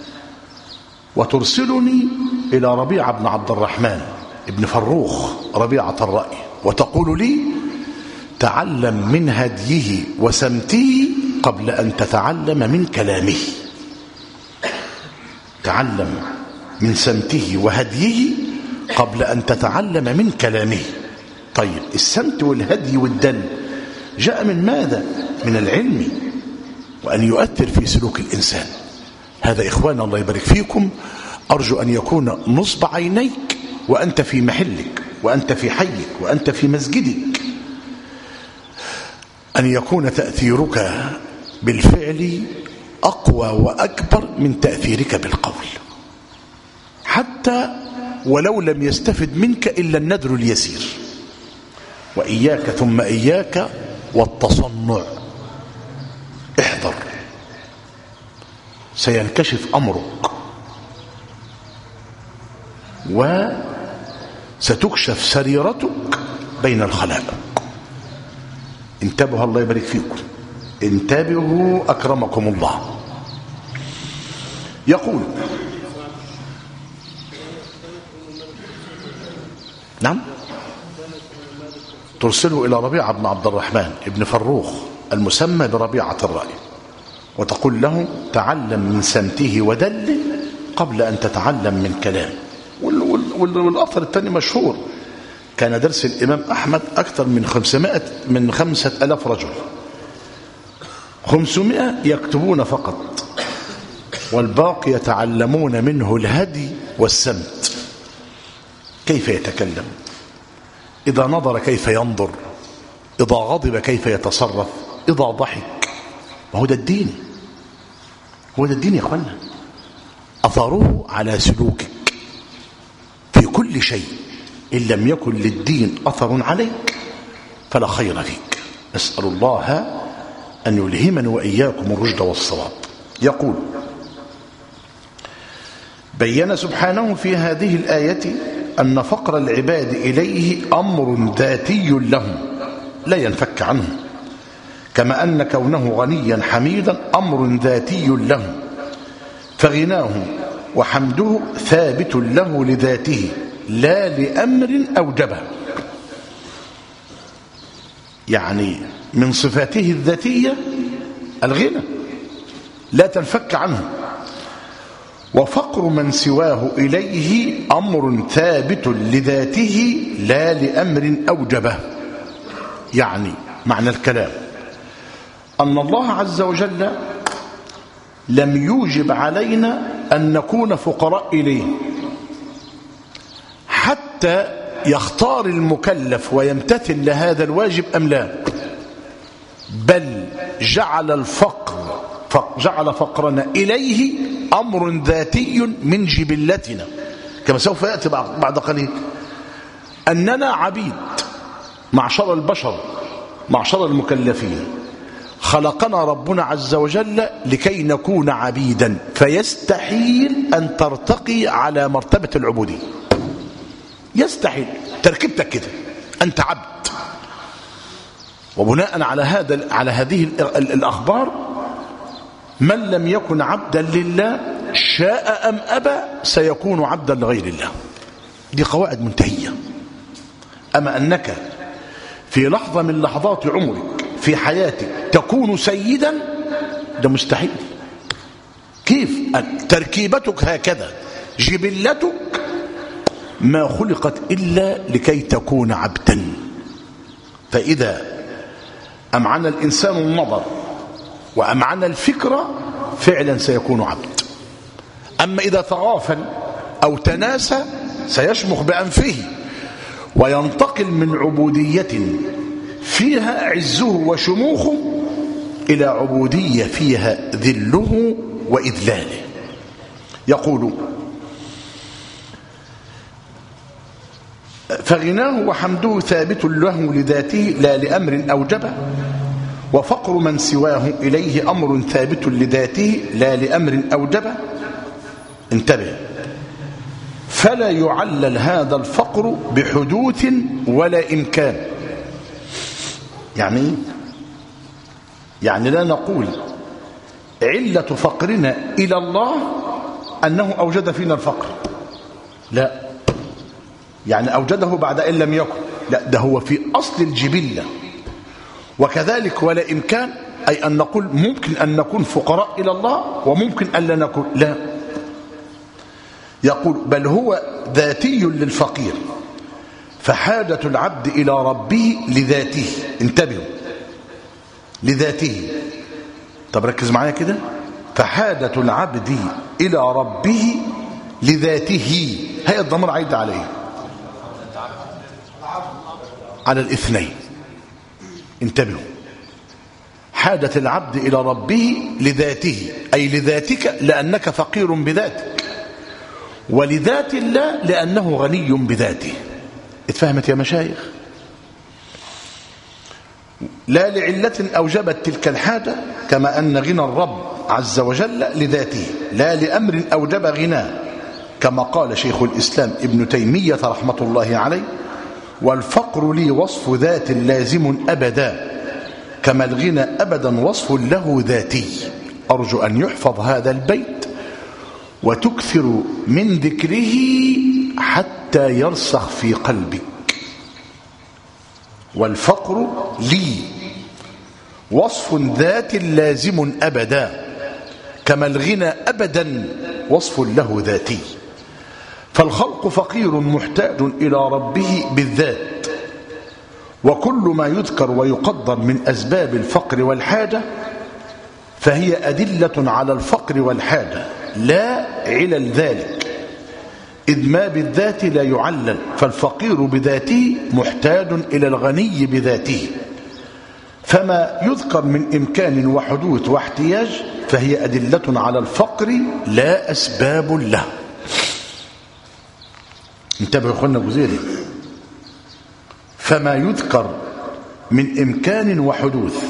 وترسلني إلى ربيعة بن عبد الرحمن ابن فروخ ربيعة الرأي، وتقول لي: تعلم من هديه وسمته قبل أن تتعلم من كلامه. تعلم من سمته وهديه قبل أن تتعلم من كلامه. طيب السمت والهدي والدل جاء من ماذا؟ من العلم، وأن يؤثر في سلوك الإنسان. هذا إخوانا الله يبارك فيكم، أرجو أن يكون نصب عينيك وأنت في محلك وأنت في حيك وأنت في مسجدك، أن يكون تأثيرك بالفعل أقوى وأكبر من تأثيرك بالقول، حتى ولو لم يستفد منك إلا الندر اليسير. وإياك ثم إياك والتصنع، احذر، سينكشف أمرك وستكشف سريرتك بين الخلائق. انتبهوا الله يبارك فيكم، انتبهوا أكرمكم الله. يقول نعم ترسله إلى ربيعة بن عبد الرحمن ابن فروخ المسمى بربيعة الرأي، وتقول له تعلم من سمته ودله قبل أن تتعلم من كلامه. والأثر الثاني مشهور، كان درس الإمام أحمد أكثر من خمسمائة من خمسة ألاف رجل، خمسمائة يكتبون فقط والباقي يتعلمون منه الهدي والسمت، كيف يتكلم، إذا نظر كيف ينظر، إذا غضب كيف يتصرف، إذا ضحك. وهو ده الدين، هو ده الدين يا أخوانا. أثره على سلوكك في كل شيء، إن لم يكن للدين أثر عليك فلا خير فيك. نسأل الله أن يلهمنا وإياكم الرشد والصواب. يقول بين سبحانه في هذه الآية أن فقر العباد إليه أمر ذاتي لهم لا ينفك عنه، كما أن كونه غنيا حميدا أمر ذاتي له، فغناه وحمده ثابت له لذاته لا لأمر أوجبه. يعني من صفاته الذاتية الغنى لا تنفك عنه، وفقر من سواه إليه أمر ثابت لذاته لا لأمر أوجبه. يعني معنى الكلام أن الله عز وجل لم يوجب علينا أن نكون فقراء إليه حتى يختار المكلف ويمتثل لهذا الواجب أم لا، بل جعل الفقر جعل فقرنا إليه أمر ذاتي من جبلتنا، كما سوف يأتي بعد قليل. أننا عبيد معشر البشر معشر المكلفين، خلقنا ربنا عز وجل لكي نكون عبيدا، فيستحيل أن ترتقي على مرتبة العبودية، يستحيل. تركيبتك كده أنت عبد، وبناء على هذا على هذه الأخبار من لم يكن عبدا لله شاء أم أبى سيكون عبدا لغير الله. دي قواعد منتهية. أما أنك في لحظة من لحظات عمرك في حياتك تكون سيدا، ده مستحيل. كيف؟ تركيبتك هكذا، جبلتك ما خلقت إلا لكي تكون عبدا. فإذا أمعن الإنسان النظر وأمعن الفكرة فعلا سيكون عبد. أما إذا تغافل أو تناسى سيشمخ بأنفه وينتقل من عبودية فيها عزه وشموخه إلى عبودية فيها ذله وإذلاله. يقول فغناه وحمده ثابت له لذاته لا لأمر أوجبه، وفقر من سواه إليه أمر ثابت لذاته لا لأمر أوجبه. انتبه، فلا يعلل هذا الفقر بحدوث ولا إمكان. يعني يعني لا نقول علة فقرنا إلى الله أنه أوجد فينا الفقر، لا، يعني أوجده بعد أن لم يكن، لا، ده هو في أصل الجبلة. وكذلك ولا إمكان، أي أن نقول ممكن أن نكون فقراء إلى الله وممكن أن لا نكون، لا، يقول بل هو ذاتي للفقير، فحاجة العبد إلى ربه لذاته. انتبهوا، لذاته. طب ركز معايا كده، فحاجة العبد إلى ربه لذاته، هي الضمير عايد عليه على الاثنين. انتبهوا، حاجة العبد إلى ربه لذاته، أي لذاتك لأنك فقير بذاتك، ولذات الله لأنه غني بذاته. اتفهمت يا مشايخ؟ لا لعلة أوجبت تلك الحاجة، كما أن غنى الرب عز وجل لذاته، لا لأمر أوجب غناه، كما قال شيخ الإسلام ابن تيمية رحمة الله عليه: والفقر لي وصف ذات لازم أبدا، كما الغنى أبدا وصف له ذاتي. أرجو أن يحفظ هذا البيت وتكثر من ذكره حتى يرسخ في قلبك. والفقر لي وصف ذات لازم أبدا، كما الغنى أبدا وصف له ذاتي. فالخلق فقير محتاج إلى ربه بالذات، وكل ما يذكر ويقدر من أسباب الفقر والحاجة فهي أدلة على الفقر والحاجة لا علل ذلك، إذ ما بالذات لا يعلل، فالفقير بذاته محتاج إلى الغني بذاته. فما يذكر من إمكان وحدوث واحتياج فهي أدلة على الفقر لا أسباب له. انتبهوا أخوانا الجزئية دي. فما يذكر من إمكان وحدوث،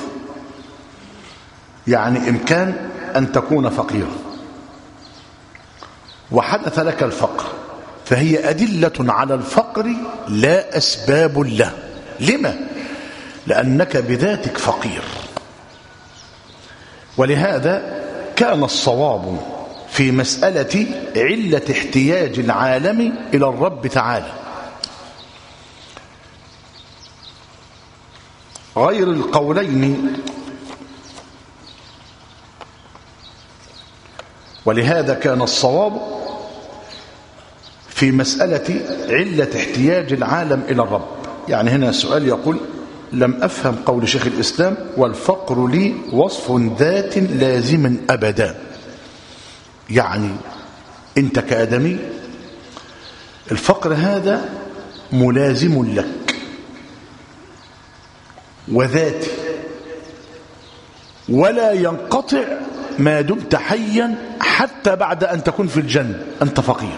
يعني إمكان أن تكون فقيرا وحدث لك الفقر، فهي أدلة على الفقر لا أسباب له. لما؟ لأنك بذاتك فقير. ولهذا كان الصواب في مسألة علة احتياج العالم إلى الرب تعالى غير القولين، ولهذا كان الصواب في مسألة علة احتياج العالم إلى الرب. يعني هنا سؤال يقول: لم أفهم قول شيخ الإسلام والفقر لي وصف ذات لازم أبدا. يعني أنت كآدمي الفقر هذا ملازم لك وذاتي، ولا ينقطع ما دمت حيا حتى بعد أن تكون في الجنة أنت فقير.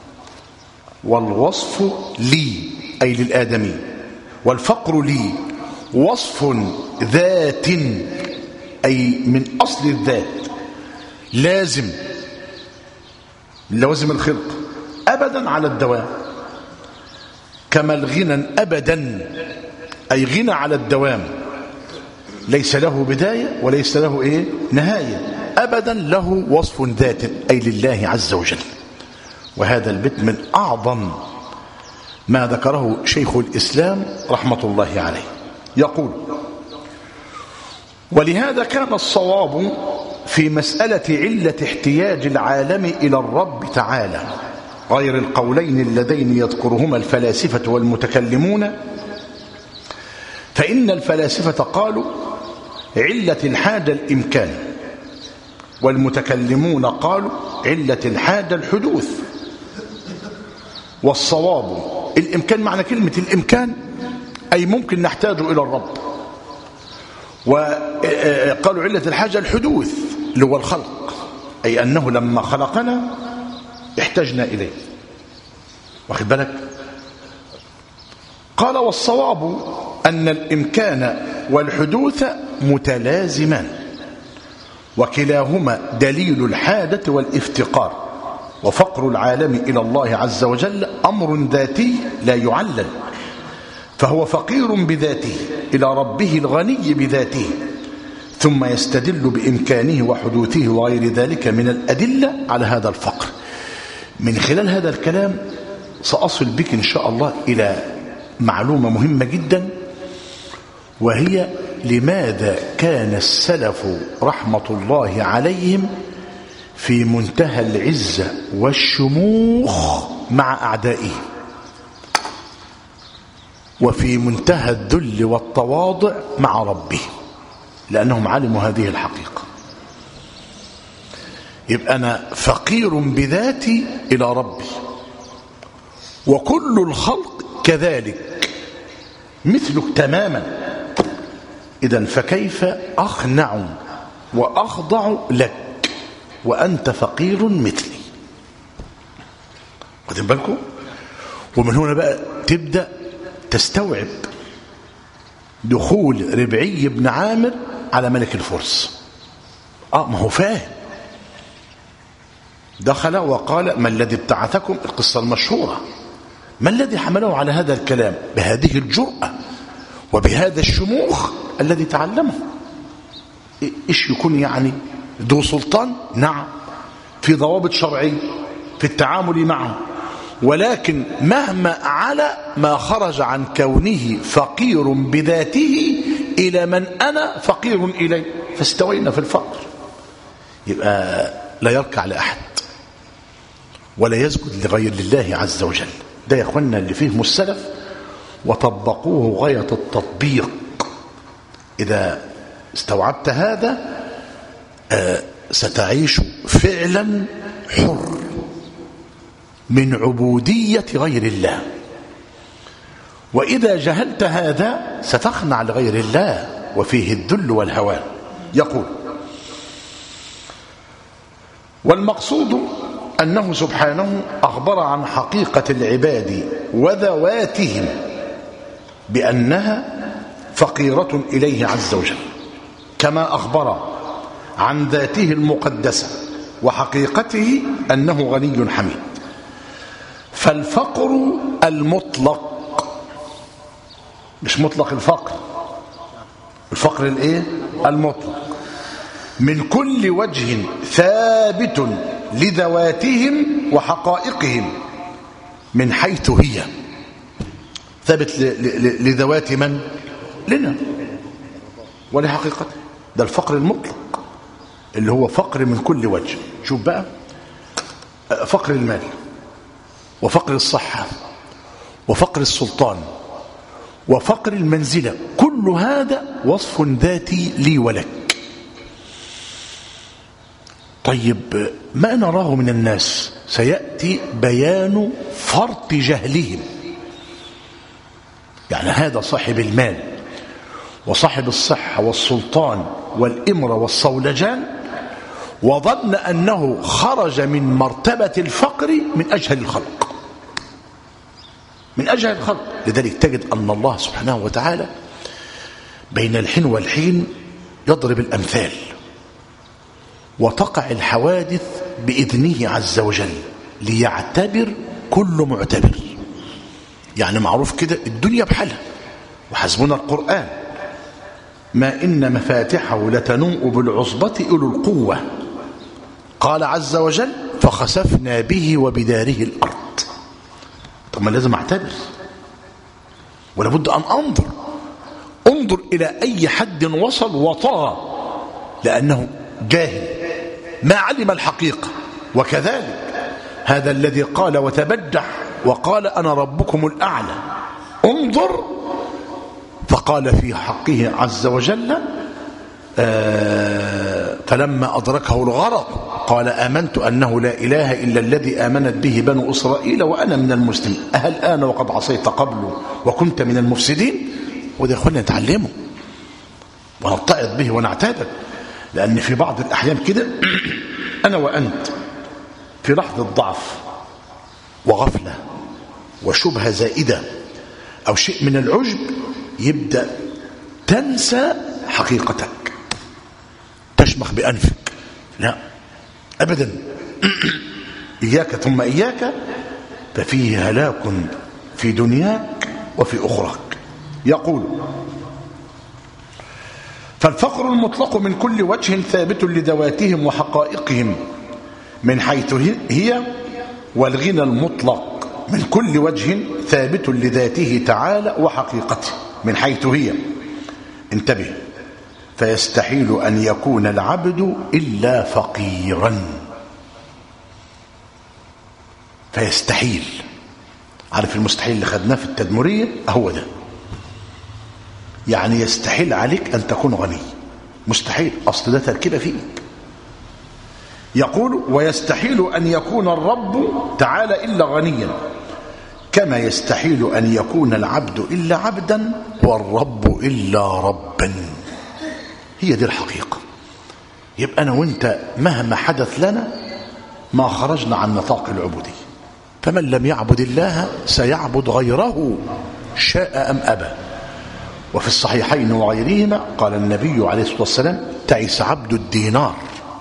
والوصف لي أي للآدمي، والفقر لي وصف ذات أي من أصل الذات، لازم لوازم الخلق أبدا على الدوام، كما الغنى أبدا أي غنى على الدوام، ليس له بداية وليس له إيه نهاية، أبدا له وصف ذات أي لله عز وجل. وهذا البيت من أعظم ما ذكره شيخ الإسلام رحمة الله عليه. يقول: ولهذا كان الصواب في مسألة علة احتياج العالم إلى الرب تعالى غير القولين اللذين يذكرهما الفلاسفة والمتكلمون، فإن الفلاسفة قالوا علة الحاجة الإمكان، والمتكلمون قالوا علة الحاجة الحدوث. والصواب الإمكان، معنى كلمة الإمكان أي ممكن نحتاج إلى الرب، وقالوا علة الحاجة الحدوث اللي هو الخلق، أي أنه لما خلقنا احتجنا إليه. واخد بالك؟ قال: والصواب أن الإمكان والحدوث متلازمان، وكلاهما دليل الحاجة والافتقار، وفقر العالم إلى الله عز وجل أمر ذاتي لا يعلل، فهو فقير بذاته إلى ربه الغني بذاته، ثم يستدل بإمكانه وحدوثه وغير ذلك من الأدلة على هذا الفقر. من خلال هذا الكلام سأصل بك إن شاء الله إلى معلومة مهمة جدا، وهي لماذا كان السلف رحمة الله عليهم في منتهى العزة والشموخ مع أعدائه، وفي منتهى الذل والتواضع مع ربه، لأنهم علموا هذه الحقيقة. يبقى أنا فقير بذاتي إلى ربي، وكل الخلق كذلك مثلك تماما. إذن فكيف أخنع وأخضع لك وأنت فقير مثلي؟ واخدين بالكم؟ ومن هنا بقى تبدأ تستوعب دخول ربعي بن عامر على ملك الفرس. آه ما هو فاهم. دخل وقال: ما الذي ابتعثكم؟ القصة المشهورة. ما الذي حمله على هذا الكلام بهذه الجرأة وبهذا الشموخ الذي تعلمه؟ إيش يكون يعني ذو سلطان؟ نعم، في ضوابط شرعية في التعامل معه، ولكن مهما على ما خرج عن كونه فقير بذاته إلى من أنا فقير إليه، فاستوينا في الفقر. يبقى لا يركع لأحد ولا يسجد لغير الله عز وجل. ده يا اخوانا اللي فيهم السلف وطبقوه غاية التطبيق. إذا استوعبت هذا آه ستعيش فعلا حر من عبودية غير الله. وإذا جهلت هذا ستخنع لغير الله وفيه الذل والهوان. يقول: والمقصود أنه سبحانه أخبر عن حقيقة العباد وذواتهم بأنها فقيرة إليه عز وجل، كما أخبر عن ذاته المقدسة وحقيقته أنه غني حميد. فالفقر المطلق، مش مطلق الفقر، الفقر الايه المطلق، من كل وجه ثابت لذواتهم وحقائقهم من حيث هي. ثابت لذوات من؟ لنا ولحقيقته. ده الفقر المطلق اللي هو فقر من كل وجه. شوف بقى، فقر المال وفقر الصحة وفقر السلطان وفقر المنزلة، كل هذا وصف ذاتي لي ولك. طيب ما نراه من الناس سيأتي بيان فرط جهلهم. يعني هذا صاحب المال وصاحب الصحة والسلطان والإمرة والصولجان، وظن أنه خرج من مرتبة الفقر من أجهل الخلق، من أجهل الخلق. لذلك تجد أن الله سبحانه وتعالى بين الحين والحين يضرب الأمثال وتقع الحوادث بإذنه عز وجل ليعتبر كل معتبر. يعني معروف كده الدنيا بحالها، وحسبنا القرآن ما إن مفاتحه لتنوء بالعصبة أولو القوة. قال عز وجل: فخسفنا به وبداره الأرض. طب ما لازم أعتبر، ولابد أن أنظر انظر إلى أي حد وصل وطغى لأنه جاهل ما علم الحقيقة. وكذلك هذا الذي قال وتبجح وقال أنا ربكم الأعلى، انظر فقال في حقه عز وجل آه فلما أدركه الغرق قال آمنت أنه لا إله إلا الذي آمنت به بنو إسرائيل وأنا من المسلمين أهل آن وقد عصيت قبل وكنت من المفسدين. وده يا أخوانا نتعلمه ونتعظ به ونعتادل، لأن في بعض الأحيان كده أنا وأنت في لحظة ضعف وغفلة وشبهة زائدة أو شيء من العجب يبدأ تنسى حقيقتك، تشمخ بأنفك. لا أبدا، إياك ثم إياك، ففيه هلاك في دنياك وفي أخراك. يقول: فالفقر المطلق من كل وجه ثابت لذواتهم وحقائقهم من حيث هي، والغنى المطلق من كل وجه ثابت لذاته تعالى وحقيقته من حيث هي. انتبه، فيستحيل أن يكون العبد إلا فقيرا. فيستحيل. عارف المستحيل اللي خدناه في التدمرية؟ هو ده. يعني يستحيل عليك أن تكون غني، مستحيل، أصل ده تركيبة فيك. يقول ويستحيل أن يكون الرب تعالى إلا غنيا، كما يستحيل أن يكون العبد إلا عبدا والرب إلا ربا. هي دي الحقيقة. يبقى أنا وإنت مهما حدث لنا ما خرجنا عن نطاق العبودية. فمن لم يعبد الله سيعبد غيره شاء أم أبى. وفي الصحيحين وغيرهما قال النبي عليه الصلاة والسلام تعس عبد الدينار،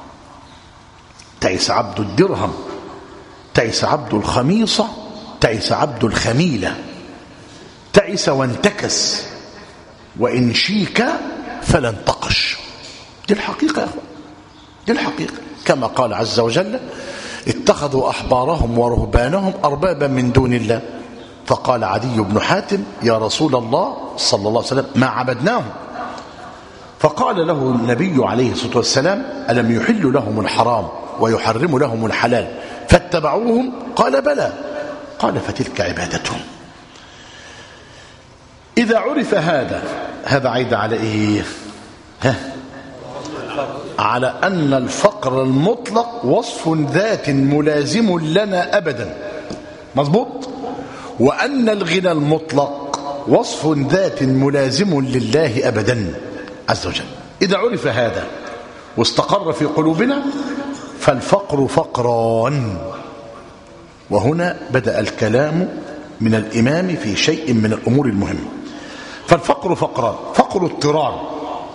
تعس عبد الدرهم، تعس عبد الخميصة، تعس عبد الخميلة، تعس وانتكس، وإن شيك فلا انتقش. دي الحقيقة يا أخوان، دي الحقيقة. كما قال عز وجل اتخذوا أحبارهم ورهبانهم أربابا من دون الله. فقال عدي بن حاتم يا رسول الله صلى الله عليه وسلم ما عبدناهم. فقال له النبي عليه الصلاة والسلام ألم يحل لهم الحرام ويحرم لهم الحلال فاتبعوهم؟ قال بلى. قال فتلك عبادتهم. إذا عرف هذا، هذا عيد على إيه؟ ها؟ على أن الفقر المطلق وصف ذات ملازم لنا أبدا، مظبوط، وأن الغنى المطلق وصف ذات ملازم لله أبدا عز وجل. إذا عرف هذا واستقر في قلوبنا فالفقر فقران. وهنا بدأ الكلام من الإمام في شيء من الأمور المهمة. فالفقر فقران: فقر اضطرار،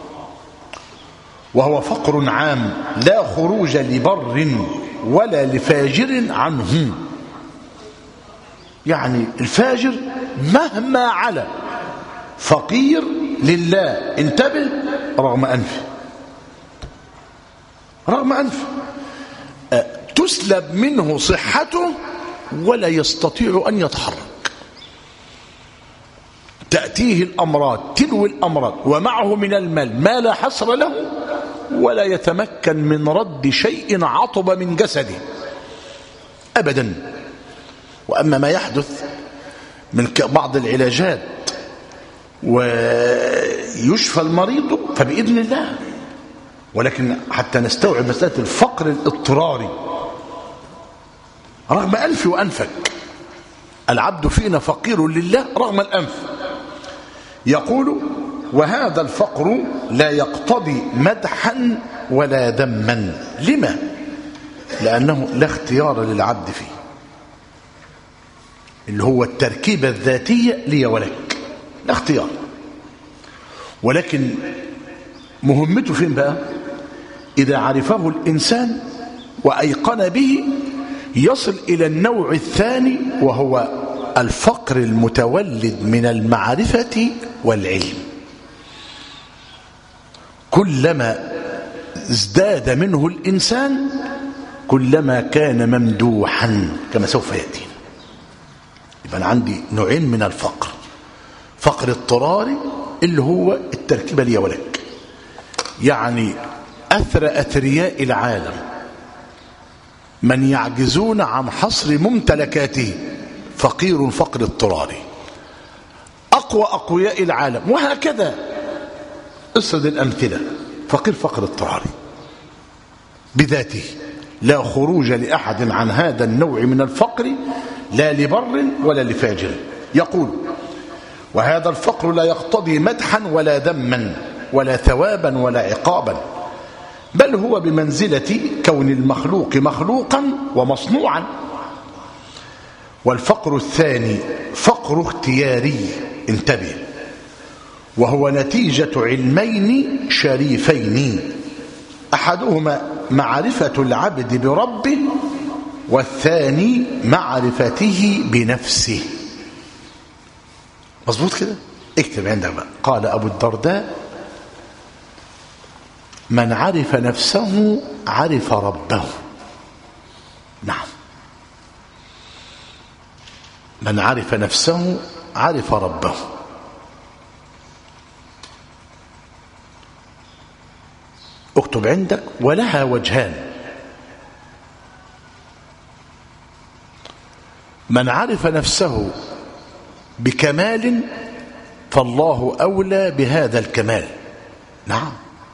وهو فقر عام لا خروج لبر ولا لفاجر عنه. يعني الفاجر مهما على فقير لله، انتبه، رغم أنفه، رغم أنفه تسلب منه صحته ولا يستطيع أن يتحرك، تأتيه الأمراض تلو الأمراض، ومعه من المال ما لا حصر له، ولا يتمكن من رد شيء عطب من جسده أبدا. وأما ما يحدث من بعض العلاجات ويشفى المريض فبإذن الله، ولكن حتى نستوعب مسألة الفقر الاضطراري رغم أنفي وأنفك، العبد فينا فقير لله رغم الأنف. يقول وهذا الفقر لا يقتضي مدحا ولا ذما. لما؟ لأنه لا اختيار للعبد فيه، اللي هو التركيبة الذاتية لي ولك، لا اختيار. ولكن مهمته فين بقى؟ إذا عرفه الإنسان وأيقن به يصل إلى النوع الثاني، وهو الفقر المتولد من المعرفة والعلم. كلما ازداد منه الإنسان كلما كان ممدوحا كما سوف يأتينا. يبقى أنا عندي نوعين من الفقر: فقر اضطراري اللي هو التركيبة لي ولك، يعني أثر أثرياء العالم من يعجزون عن حصر ممتلكاته فقير فقر اضطراري. أقوى أقوياء العالم وهكذا، اسرد الأمثلة، فقير فقر اضطراري بذاته، لا خروج لأحد عن هذا النوع من الفقر، لا لبر ولا لفاجر. يقول وهذا الفقر لا يقتضي مدحا ولا ذما ولا ثوابا ولا عقابا، بل هو بمنزلة كون المخلوق مخلوقا ومصنوعا. والفقر الثاني فقر اختياري، انتبه، وهو نتيجة علمين شريفين: أحدهما معرفة العبد بربه، والثاني معرفته بنفسه. مظبوط كده؟ اكتب عندك بقى. قال أبو الدرداء من عرف نفسه عرف ربه. نعم، من عرف نفسه عرف ربه. اكتب عندك ولها وجهان: من عرف نفسه بكمال فالله أولى بهذا الكمال. نعم،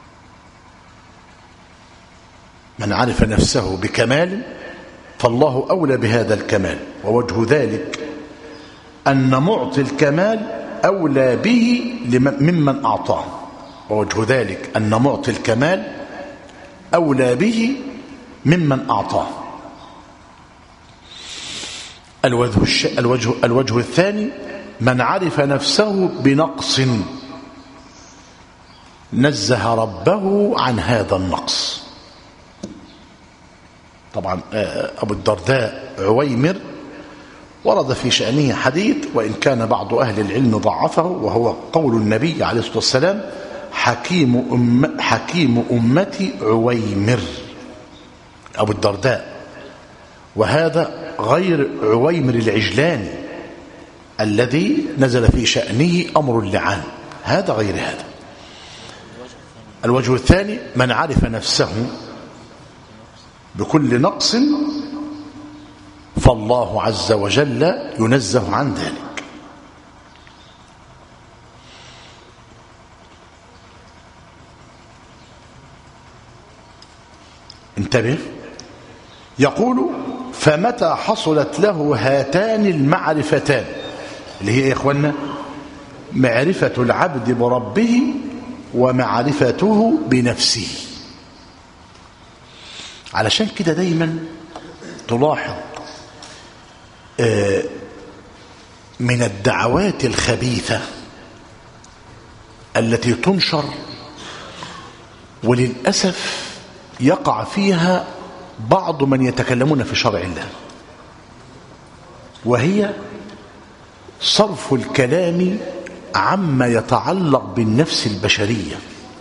من عرف نفسه بكمال فالله أولى بهذا الكمال، ووجه ذلك أن معطي الكمال أولى به ممن أعطاه، ووجه ذلك أن معطي الكمال أولى به ممن أعطاه. الوجه, الوجه, الوجه الثاني من عرف نفسه بنقص نزه ربه عن هذا النقص. طبعا أبو الدرداء عويمر ورد في شأنه حديث، وإن كان بعض أهل العلم ضعفه، وهو قول النبي عليه الصلاة والسلام حكيم, أم حكيم أمتي عويمر، أبو الدرداء، وهذا غير عويمر العجلاني الذي نزل في شأنه أمر اللعان، هذا غير هذا. الوجه الثاني من عرف نفسه بكل نقص فالله عز وجل ينزه عن ذلك. انتبه، يقول فمتى حصلت له هاتان المعرفتان، اللي هي يا إخوانا معرفة العبد بربه ومعرفته بنفسه. علشان كده دايما تلاحظ من الدعوات الخبيثة التي تنشر وللأسف يقع فيها بعض من يتكلمون في شرع الله، وهي صرف الكلام عما يتعلق بالنفس البشرية.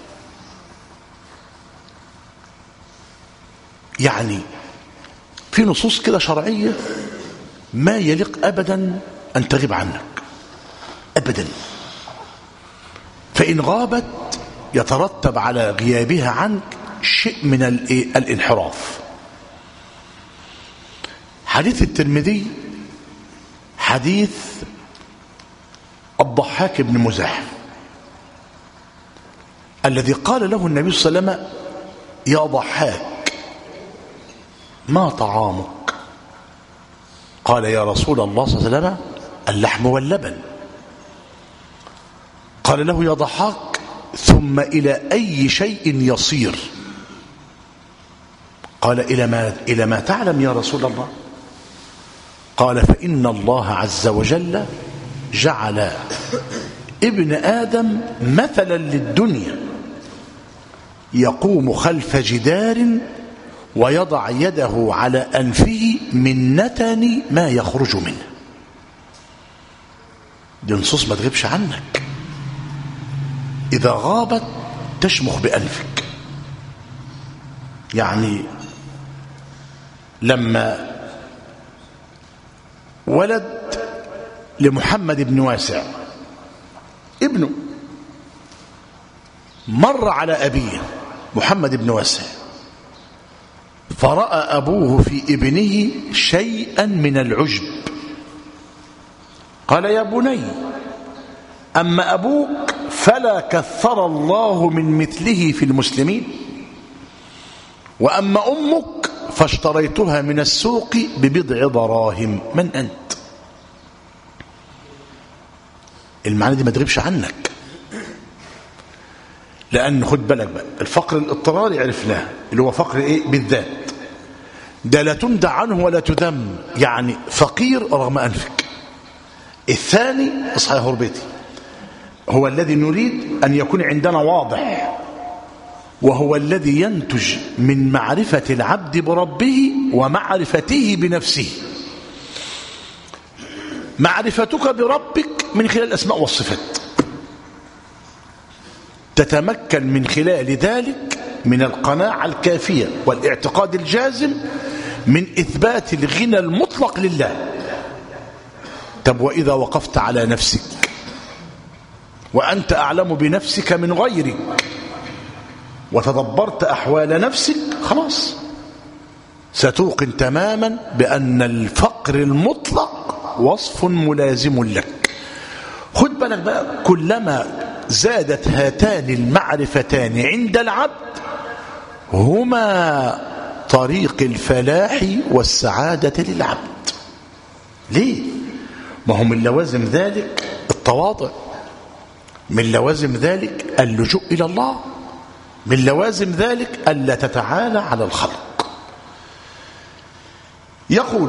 يعني في نصوص كده شرعية ما يليق أبدا أن تغيب عنك أبدا، فإن غابت يترتب على غيابها عنك شيء من الانحراف. حديث الترمذي حديث الضحاك بن مزاحم الذي قال له النبي صلى الله عليه وسلم يا ضحاك ما طعامك؟ قال يا رسول الله صلى الله عليه وسلم اللحم واللبن. قال له يا ضحاك ثم إلى أي شيء يصير؟ قال إلى ما, إلى ما تعلم يا رسول الله. قال فإن الله عز وجل جعل ابن آدم مثلا للدنيا يقوم خلف جدار ويضع يده على أنفه من نتن ما يخرج منه. دي نصوص ما تغيبش عنك، إذا غابت تشمخ بأنفك. يعني لما ولد لمحمد بن واسع ابنه مر على أبيه محمد بن واسع، فرأى أبوه في ابنه شيئا من العجب. قال يا بني أما أبوك فلا كثر الله من مثله في المسلمين، وأما أمك فاشتريتها من السوق ببضع دراهم. من أنت؟ المعنى دي ما تغيبش عنك، لأن خد بالك بقى الفقر الاضطراري عرفناه اللي هو فقر إيه بالذات، ده لا تندع عنه ولا تذم، يعني فقير رغم أنفك. الثاني اصحى يا هربتي هو الذي نريد أن يكون عندنا واضح، وهو الذي ينتج من معرفة العبد بربه ومعرفته بنفسه. معرفتك بربك من خلال الأسماء والصفات، تتمكن من خلال ذلك من القناعة الكافية والاعتقاد الجازم من إثبات الغنى المطلق لله. طب وإذا وقفت على نفسك وأنت أعلم بنفسك من غيرك وتدبرت أحوال نفسك، خلاص ستوقن تماما بأن الفقر المطلق وصف ملازم لك. خد بالك بقى، كلما زادت هاتان المعرفتان عند العبد هما طريق الفلاح والسعادة للعبد. ليه؟ ما هو من لوازم ذلك التواضع، من لوازم ذلك اللجوء إلى الله، من لوازم ذلك ألا تتعالى على الخلق. يقول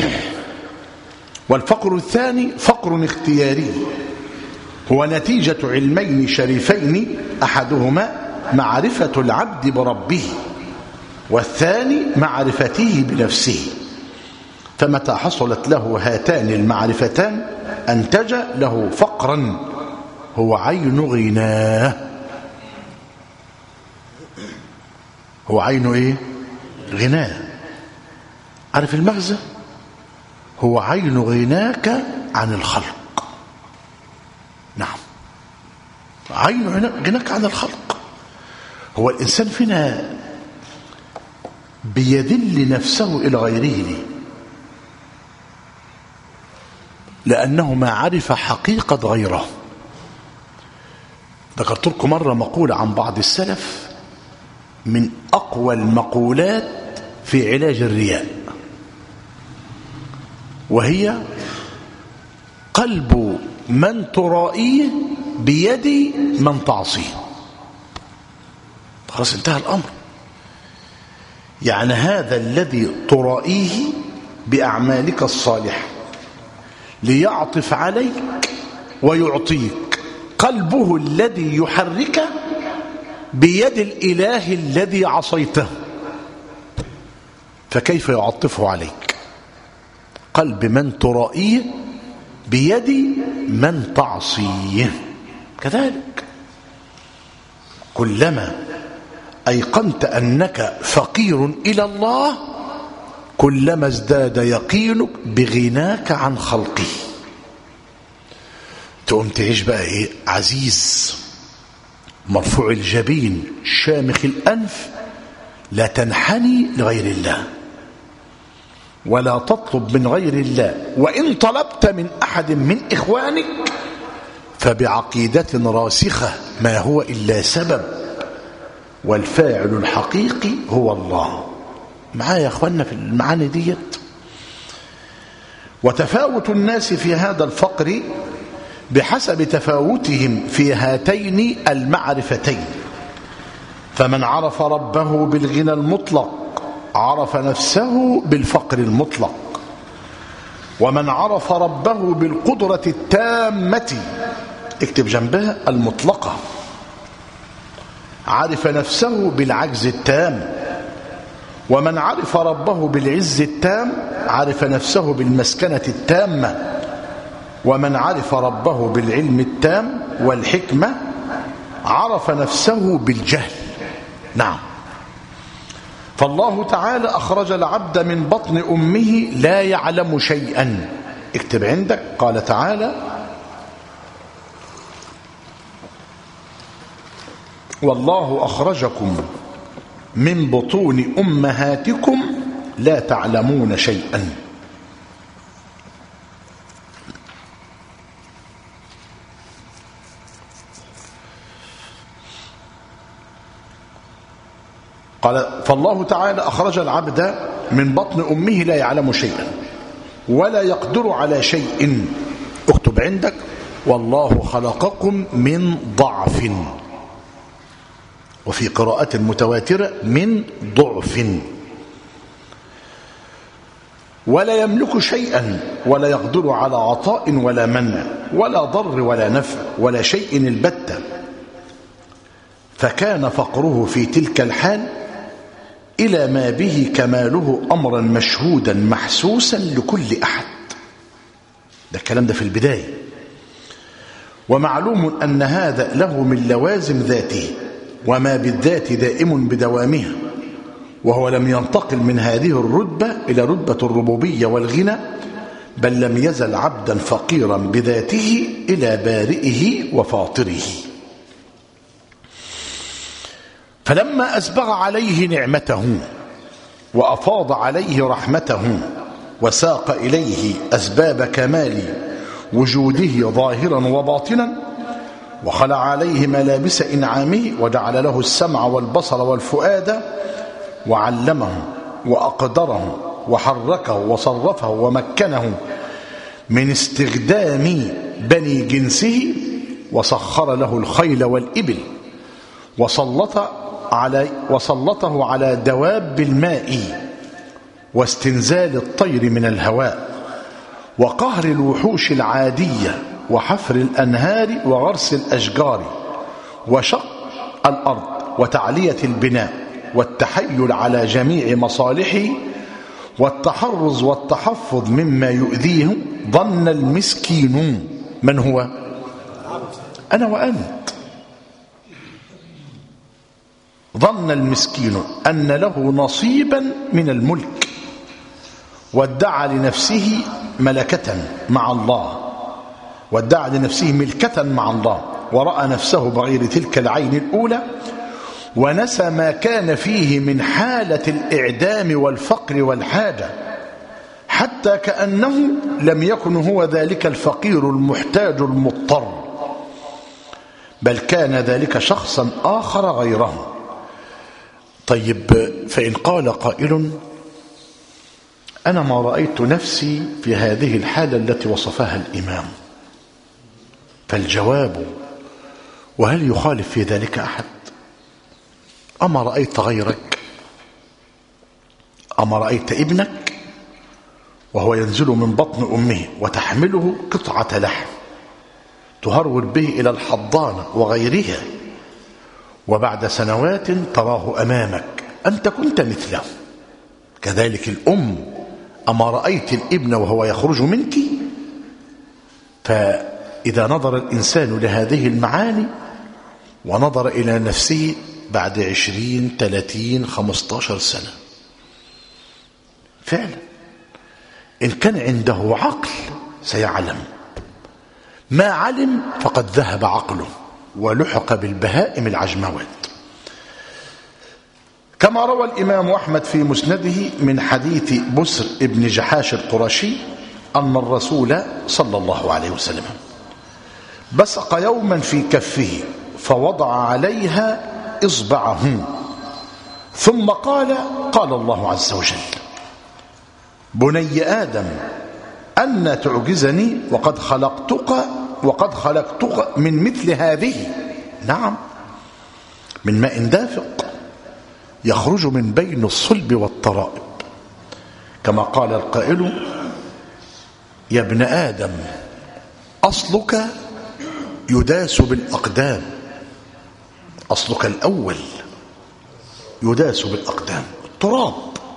والفقر الثاني فقر اختياري، هو نتيجة علمين شريفين، أحدهما معرفة العبد بربه والثاني معرفته بنفسه، فمتى حصلت له هاتان المعرفتان أنتج له فقرا هو عين غناه. هو عين ايه؟ غناه. عارف المغزى؟ هو عين غناك عن الخلق. نعم، عين غناك عن الخلق. هو الإنسان فينا بيذل نفسه إلى غيره ليه؟ لأنه ما عرف حقيقة غيره. ذكرت لكم مرة مقولة عن بعض السلف من أقوى المقولات في علاج الرياء، وهي قلب من ترائيه بيد من تعصيه. خلاص انتهى الأمر. يعني هذا الذي ترائيه بأعمالك الصالحة ليعطف عليك ويعطيك، قلبه الذي يحرك بيد الإله الذي عصيته، فكيف يعطفه عليك؟ قلب من ترائيه بيد من تعصيه. كذلك كلما أيقنت أنك فقير إلى الله كلما ازداد يقينك بغناك عن خلقه. تقوم تعيش بقى إيه؟ عزيز مرفوع الجبين شامخ الأنف، لا تنحني لغير الله ولا تطلب من غير الله، وإن طلبت من أحد من إخوانك فبعقيدة راسخة ما هو إلا سبب، والفاعل الحقيقي هو الله. معايا يا أخوانا في المعاني ديت؟ وتفاوت الناس في هذا الفقر بحسب تفاوتهم في هاتين المعرفتين، فمن عرف ربه بالغنى المطلق عرف نفسه بالفقر المطلق، ومن عرف ربه بالقدرة التامة اكتب جنبها المطلقة عرف نفسه بالعجز التام، ومن عرف ربه بالعز التام عرف نفسه بالمسكنة التامة، ومن عرف ربه بالعلم التام والحكمة عرف نفسه بالجهل. نعم، فالله تعالى أخرج العبد من بطن أمه لا يعلم شيئا. اكتب عندك قال تعالى والله أخرجكم من بطون أمهاتكم لا تعلمون شيئا. قال فالله تعالى أخرج العبد من بطن أمه لا يعلم شيئا ولا يقدر على شيء. اكتب عندك والله خلقكم من ضعف، وفي قراءة متواترة من ضعف، ولا يملك شيئا ولا يقدر على عطاء ولا منع ولا ضر ولا نفع ولا شيء البتة، فكان فقره في تلك الحال إلى ما به كماله أمرا مشهودا محسوسا لكل أحد. ده الكلام ده في البداية. ومعلوم أن هذا له من لوازم ذاته، وما بالذات دائم بدوامها، وهو لم ينتقل من هذه الرتبة إلى رتبة الربوبية والغنى، بل لم يزل عبدا فقيرا بذاته إلى بارئه وفاطره. فلما أسبغ عليه نعمته وأفاض عليه رحمته وساق إليه أسباب كمال وجوده ظاهرا وباطنا، وخلع عليه ملابس إنعامه، وجعل له السمع والبصر والفؤاد، وعلمه وأقدره وحركه وصرفه ومكنه من استخدام بني جنسه، وسخر له الخيل والإبل، وسلط علي وسلطه على دواب الماء واستنزال الطير من الهواء، وقهر الوحوش العادية، وحفر الأنهار، وغرس الأشجار، وشق الأرض، وتعلية البناء، والتحيل على جميع مصالحه، والتحرز والتحفظ مما يؤذيه. ظن المسكين، من هو؟ أنا وأنت. ظن المسكين أن له نصيبا من الملك، وادعى لنفسه ملكة مع الله، وادعى لنفسه ملكة مع الله، ورأى نفسه بغير تلك العين الأولى، ونسى ما كان فيه من حالة الإعدام والفقر والحاجة، حتى كأنه لم يكن هو ذلك الفقير المحتاج المضطر، بل كان ذلك شخصا آخر غيره. طيب، فإن قال قائل: أنا ما رأيت نفسي في هذه الحالة التي وصفها الإمام، فالجواب: وهل يخالف في ذلك أحد؟ أما رأيت غيرك؟ أما رأيت ابنك وهو ينزل من بطن أمه وتحمله قطعة لحم تهرول به إلى الحضانة وغيرها، وبعد سنوات تراه أمامك، أنت كنت مثله. كذلك الأم، أما رأيت الابن وهو يخرج منك؟ فإذا نظر الإنسان لهذه المعاني ونظر إلى نفسه بعد عشرين ثلاثين خمستاشر سنة، فعلا إن كان عنده عقل سيعلم. ما علم فقد ذهب عقله ولحق بالبهائم العجموات. كما روى الإمام أحمد في مسنده من حديث بسر ابن جحاش القرشي أن الرسول صلى الله عليه وسلم بصق يوما في كفه فوضع عليها إصبعه، ثم قال: قال الله عز وجل: بني آدم أن تعجزني وقد خلقتك وقد خلقتك من مثل هذه، نعم، من ماء دافق يخرج من بين الصلب والترائب، كما قال القائل: يا ابن آدم أصلك يداس بالأقدام، أصلك الأول يداس بالأقدام التراب،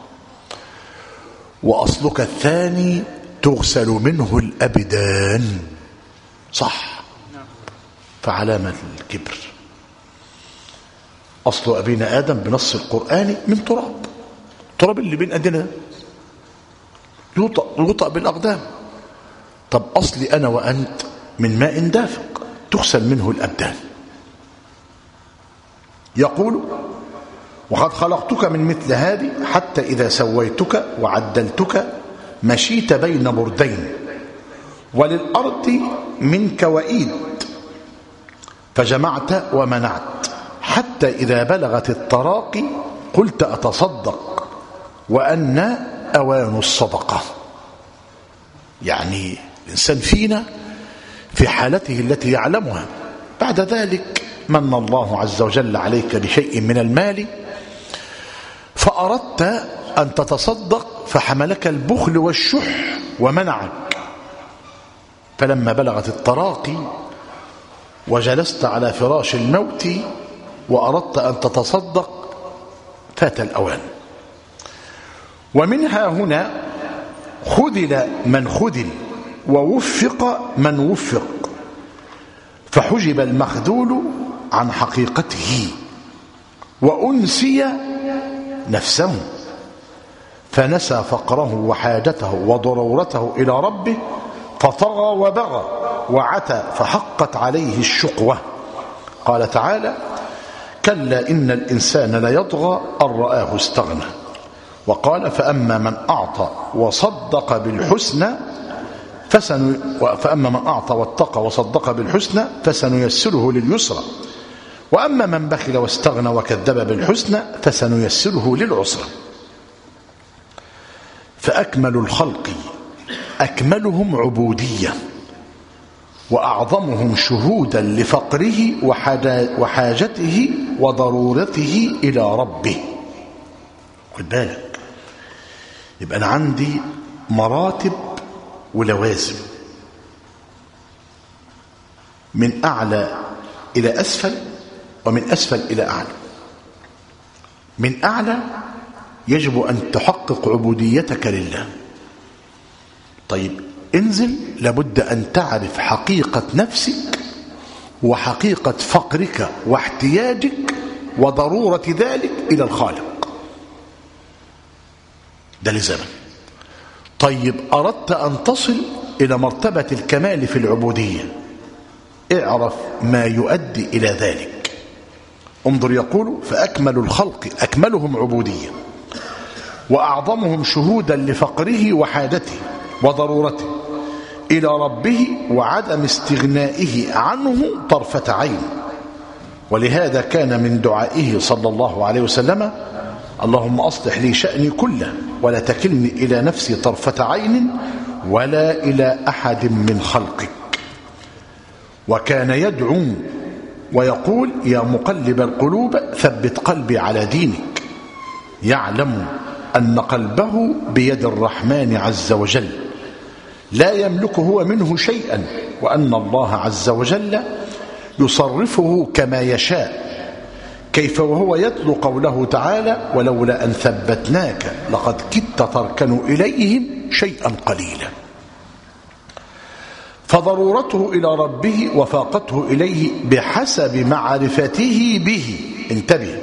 وأصلك الثاني تغسل منه الأبدان. صح، فعلامة الكبر. أصل أبينا آدم بنص القرآن من تراب، التراب اللي بين أيدينا يوطأ, يوطأ بالأقدام. طب أصلي أنا وأنت من ماء دافق تغسل منه الأبدان. يقول: وقد خلقتك من مثل هذه حتى إذا سويتك وعدلتك مشيت بين بردين، وللأرض منك وإيد، فجمعت ومنعت، حتى إذا بلغت التراقي قلت أتصدق وأن أوان الصدقة. يعني الإنسان فينا في حالته التي يعلمها، بعد ذلك من الله عز وجل عليك بشيء من المال فأردت أن تتصدق فحملك البخل والشح ومنعك، فلما بلغت التراقي وجلست على فراش الموت وأردت أن تتصدق فات الأوان. ومنها هنا خذل من خذل ووفق من وفق، فحجب المخذول عن حقيقته وأنسي نفسه، فنسى فقره وحاجته وضرورته إلى ربه، فطغى وبغى وعتى فحقت عليه الشقوة. قال تعالى: كلا إن الإنسان ليطغى أن رآه استغنى، وقال فأما من أعطى وصدق بالحسنى فسن فأما من أعطى واتقى وصدق بالحسنى فسنيسره لليسرى وأما من بخل واستغنى وكذب بالحسنى فسنيسره للعسرى. فأكمل الخلق أكملهم عبودية وأعظمهم شهودا لفقره وحاجته وضرورته إلى ربه. خد بالك، يبقى أنا عندي مراتب ولوازم من أعلى إلى أسفل ومن أسفل إلى أعلى. من أعلى يجب أن تحقق عبوديتك لله. طيب انزل، لابد أن تعرف حقيقة نفسك وحقيقة فقرك واحتياجك وضرورة ذلك إلى الخالق. ده لزاما. طيب أردت أن تصل إلى مرتبة الكمال في العبودية، اعرف ما يؤدي إلى ذلك. انظر، يقول فأكمل الخلق أكملهم عبودية وأعظمهم شهودا لفقره وحاجته وضرورته إلى ربه وعدم استغنائه عنه طرفة عين. ولهذا كان من دعائه صلى الله عليه وسلم اللهم أصلح لي شأني كله ولا تكلني إلى نفسي طرفة عين ولا إلى أحد من خلقك. وكان يدعو ويقول يا مقلب القلوب ثبت قلبي على دينك، يعلم أن قلبه بيد الرحمن عز وجل لا يملك هو منه شيئا، وأن الله عز وجل يصرفه كما يشاء. كيف وهو يتلو قوله تعالى ولولا أن ثبتناك لقد كدت تركن إليهم شيئا قليلا. فضرورته إلى ربه وفاقته إليه بحسب معرفته به. انتبه،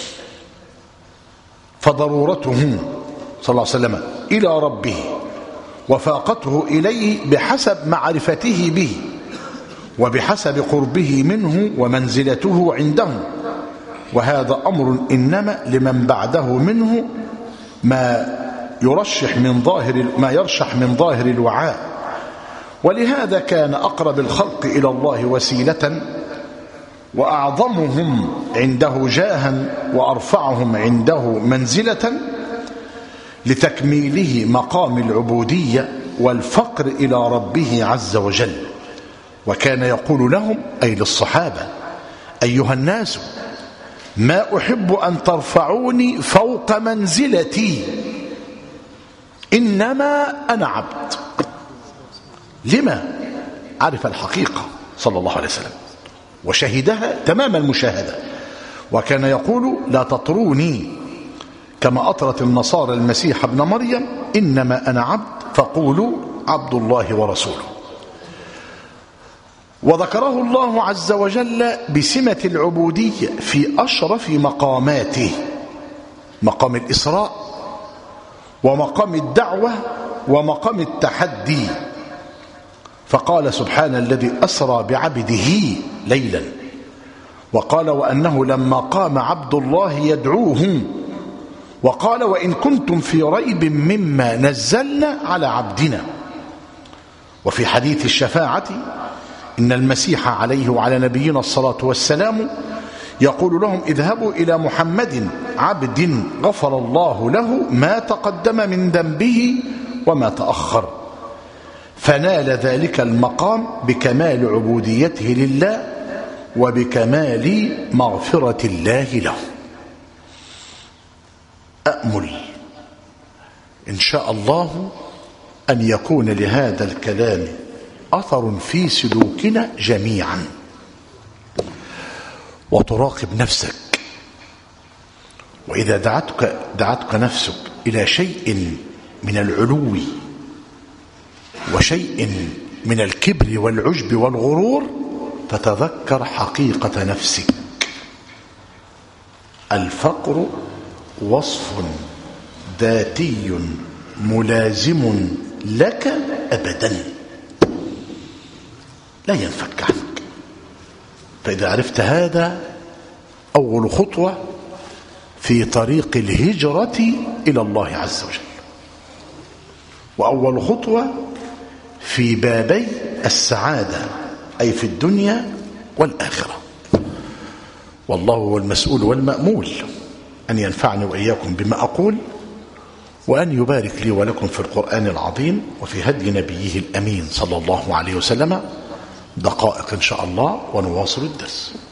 فضرورته صلى الله عليه وسلم إلى ربه وفاقته إليه بحسب معرفته به وبحسب قربه منه ومنزلته عنده. وهذا أمر إنما لمن بعده منه ما يرشح من ظاهر ما يرشح من ظاهر الوعاء. ولهذا كان أقرب الخلق إلى الله وسيلة وأعظمهم عنده جاها وأرفعهم عنده منزلة لتكميله مقام العبودية والفقر إلى ربه عز وجل. وكان يقول لهم أي للصحابة أيها الناس ما أحب أن ترفعوني فوق منزلتي، إنما أنا عبد. لما؟ عرف الحقيقة صلى الله عليه وسلم وشهدها تمام المشاهدة. وكان يقول لا تطروني كما أطرت النصارى المسيح ابن مريم، إنما أنا عبد فقولوا عبد الله ورسوله. وذكره الله عز وجل بسمة العبودية في أشرف مقاماته، مقام الإسراء ومقام الدعوة ومقام التحدي. فقال سبحان الذي أسرى بعبده ليلا، وقال وأنه لما قام عبد الله يدعوه، وقال وإن كنتم في ريب مما نزلنا على عبدنا. وفي حديث الشفاعة إن المسيح عليه وعلى نبينا الصلاة والسلام يقول لهم اذهبوا إلى محمد عبد غفر الله له ما تقدم من ذنبه وما تأخر. فنال ذلك المقام بكمال عبوديته لله وبكمال مغفرة الله له. أأمل إن شاء الله أن يكون لهذا الكلام أثر في سلوكنا جميعا، وتراقب نفسك. وإذا دعتك, دعتك نفسك إلى شيء من العلو وشيء من الكبر والعجب والغرور فتذكر حقيقة نفسك. الفقر وصف ذاتي ملازم لك أبدا لا ينفك عنك. فإذا عرفت هذا أول خطوة في طريق الهجرة إلى الله عز وجل، وأول خطوة في بابي السعادة، أي في الدنيا والآخرة. والله هو المسؤول والمأمول أن ينفعني وإياكم بما أقول، وأن يبارك لي ولكم في القرآن العظيم وفي هدي نبيه الأمين صلى الله عليه وسلم. دقائق إن شاء الله ونواصل الدرس.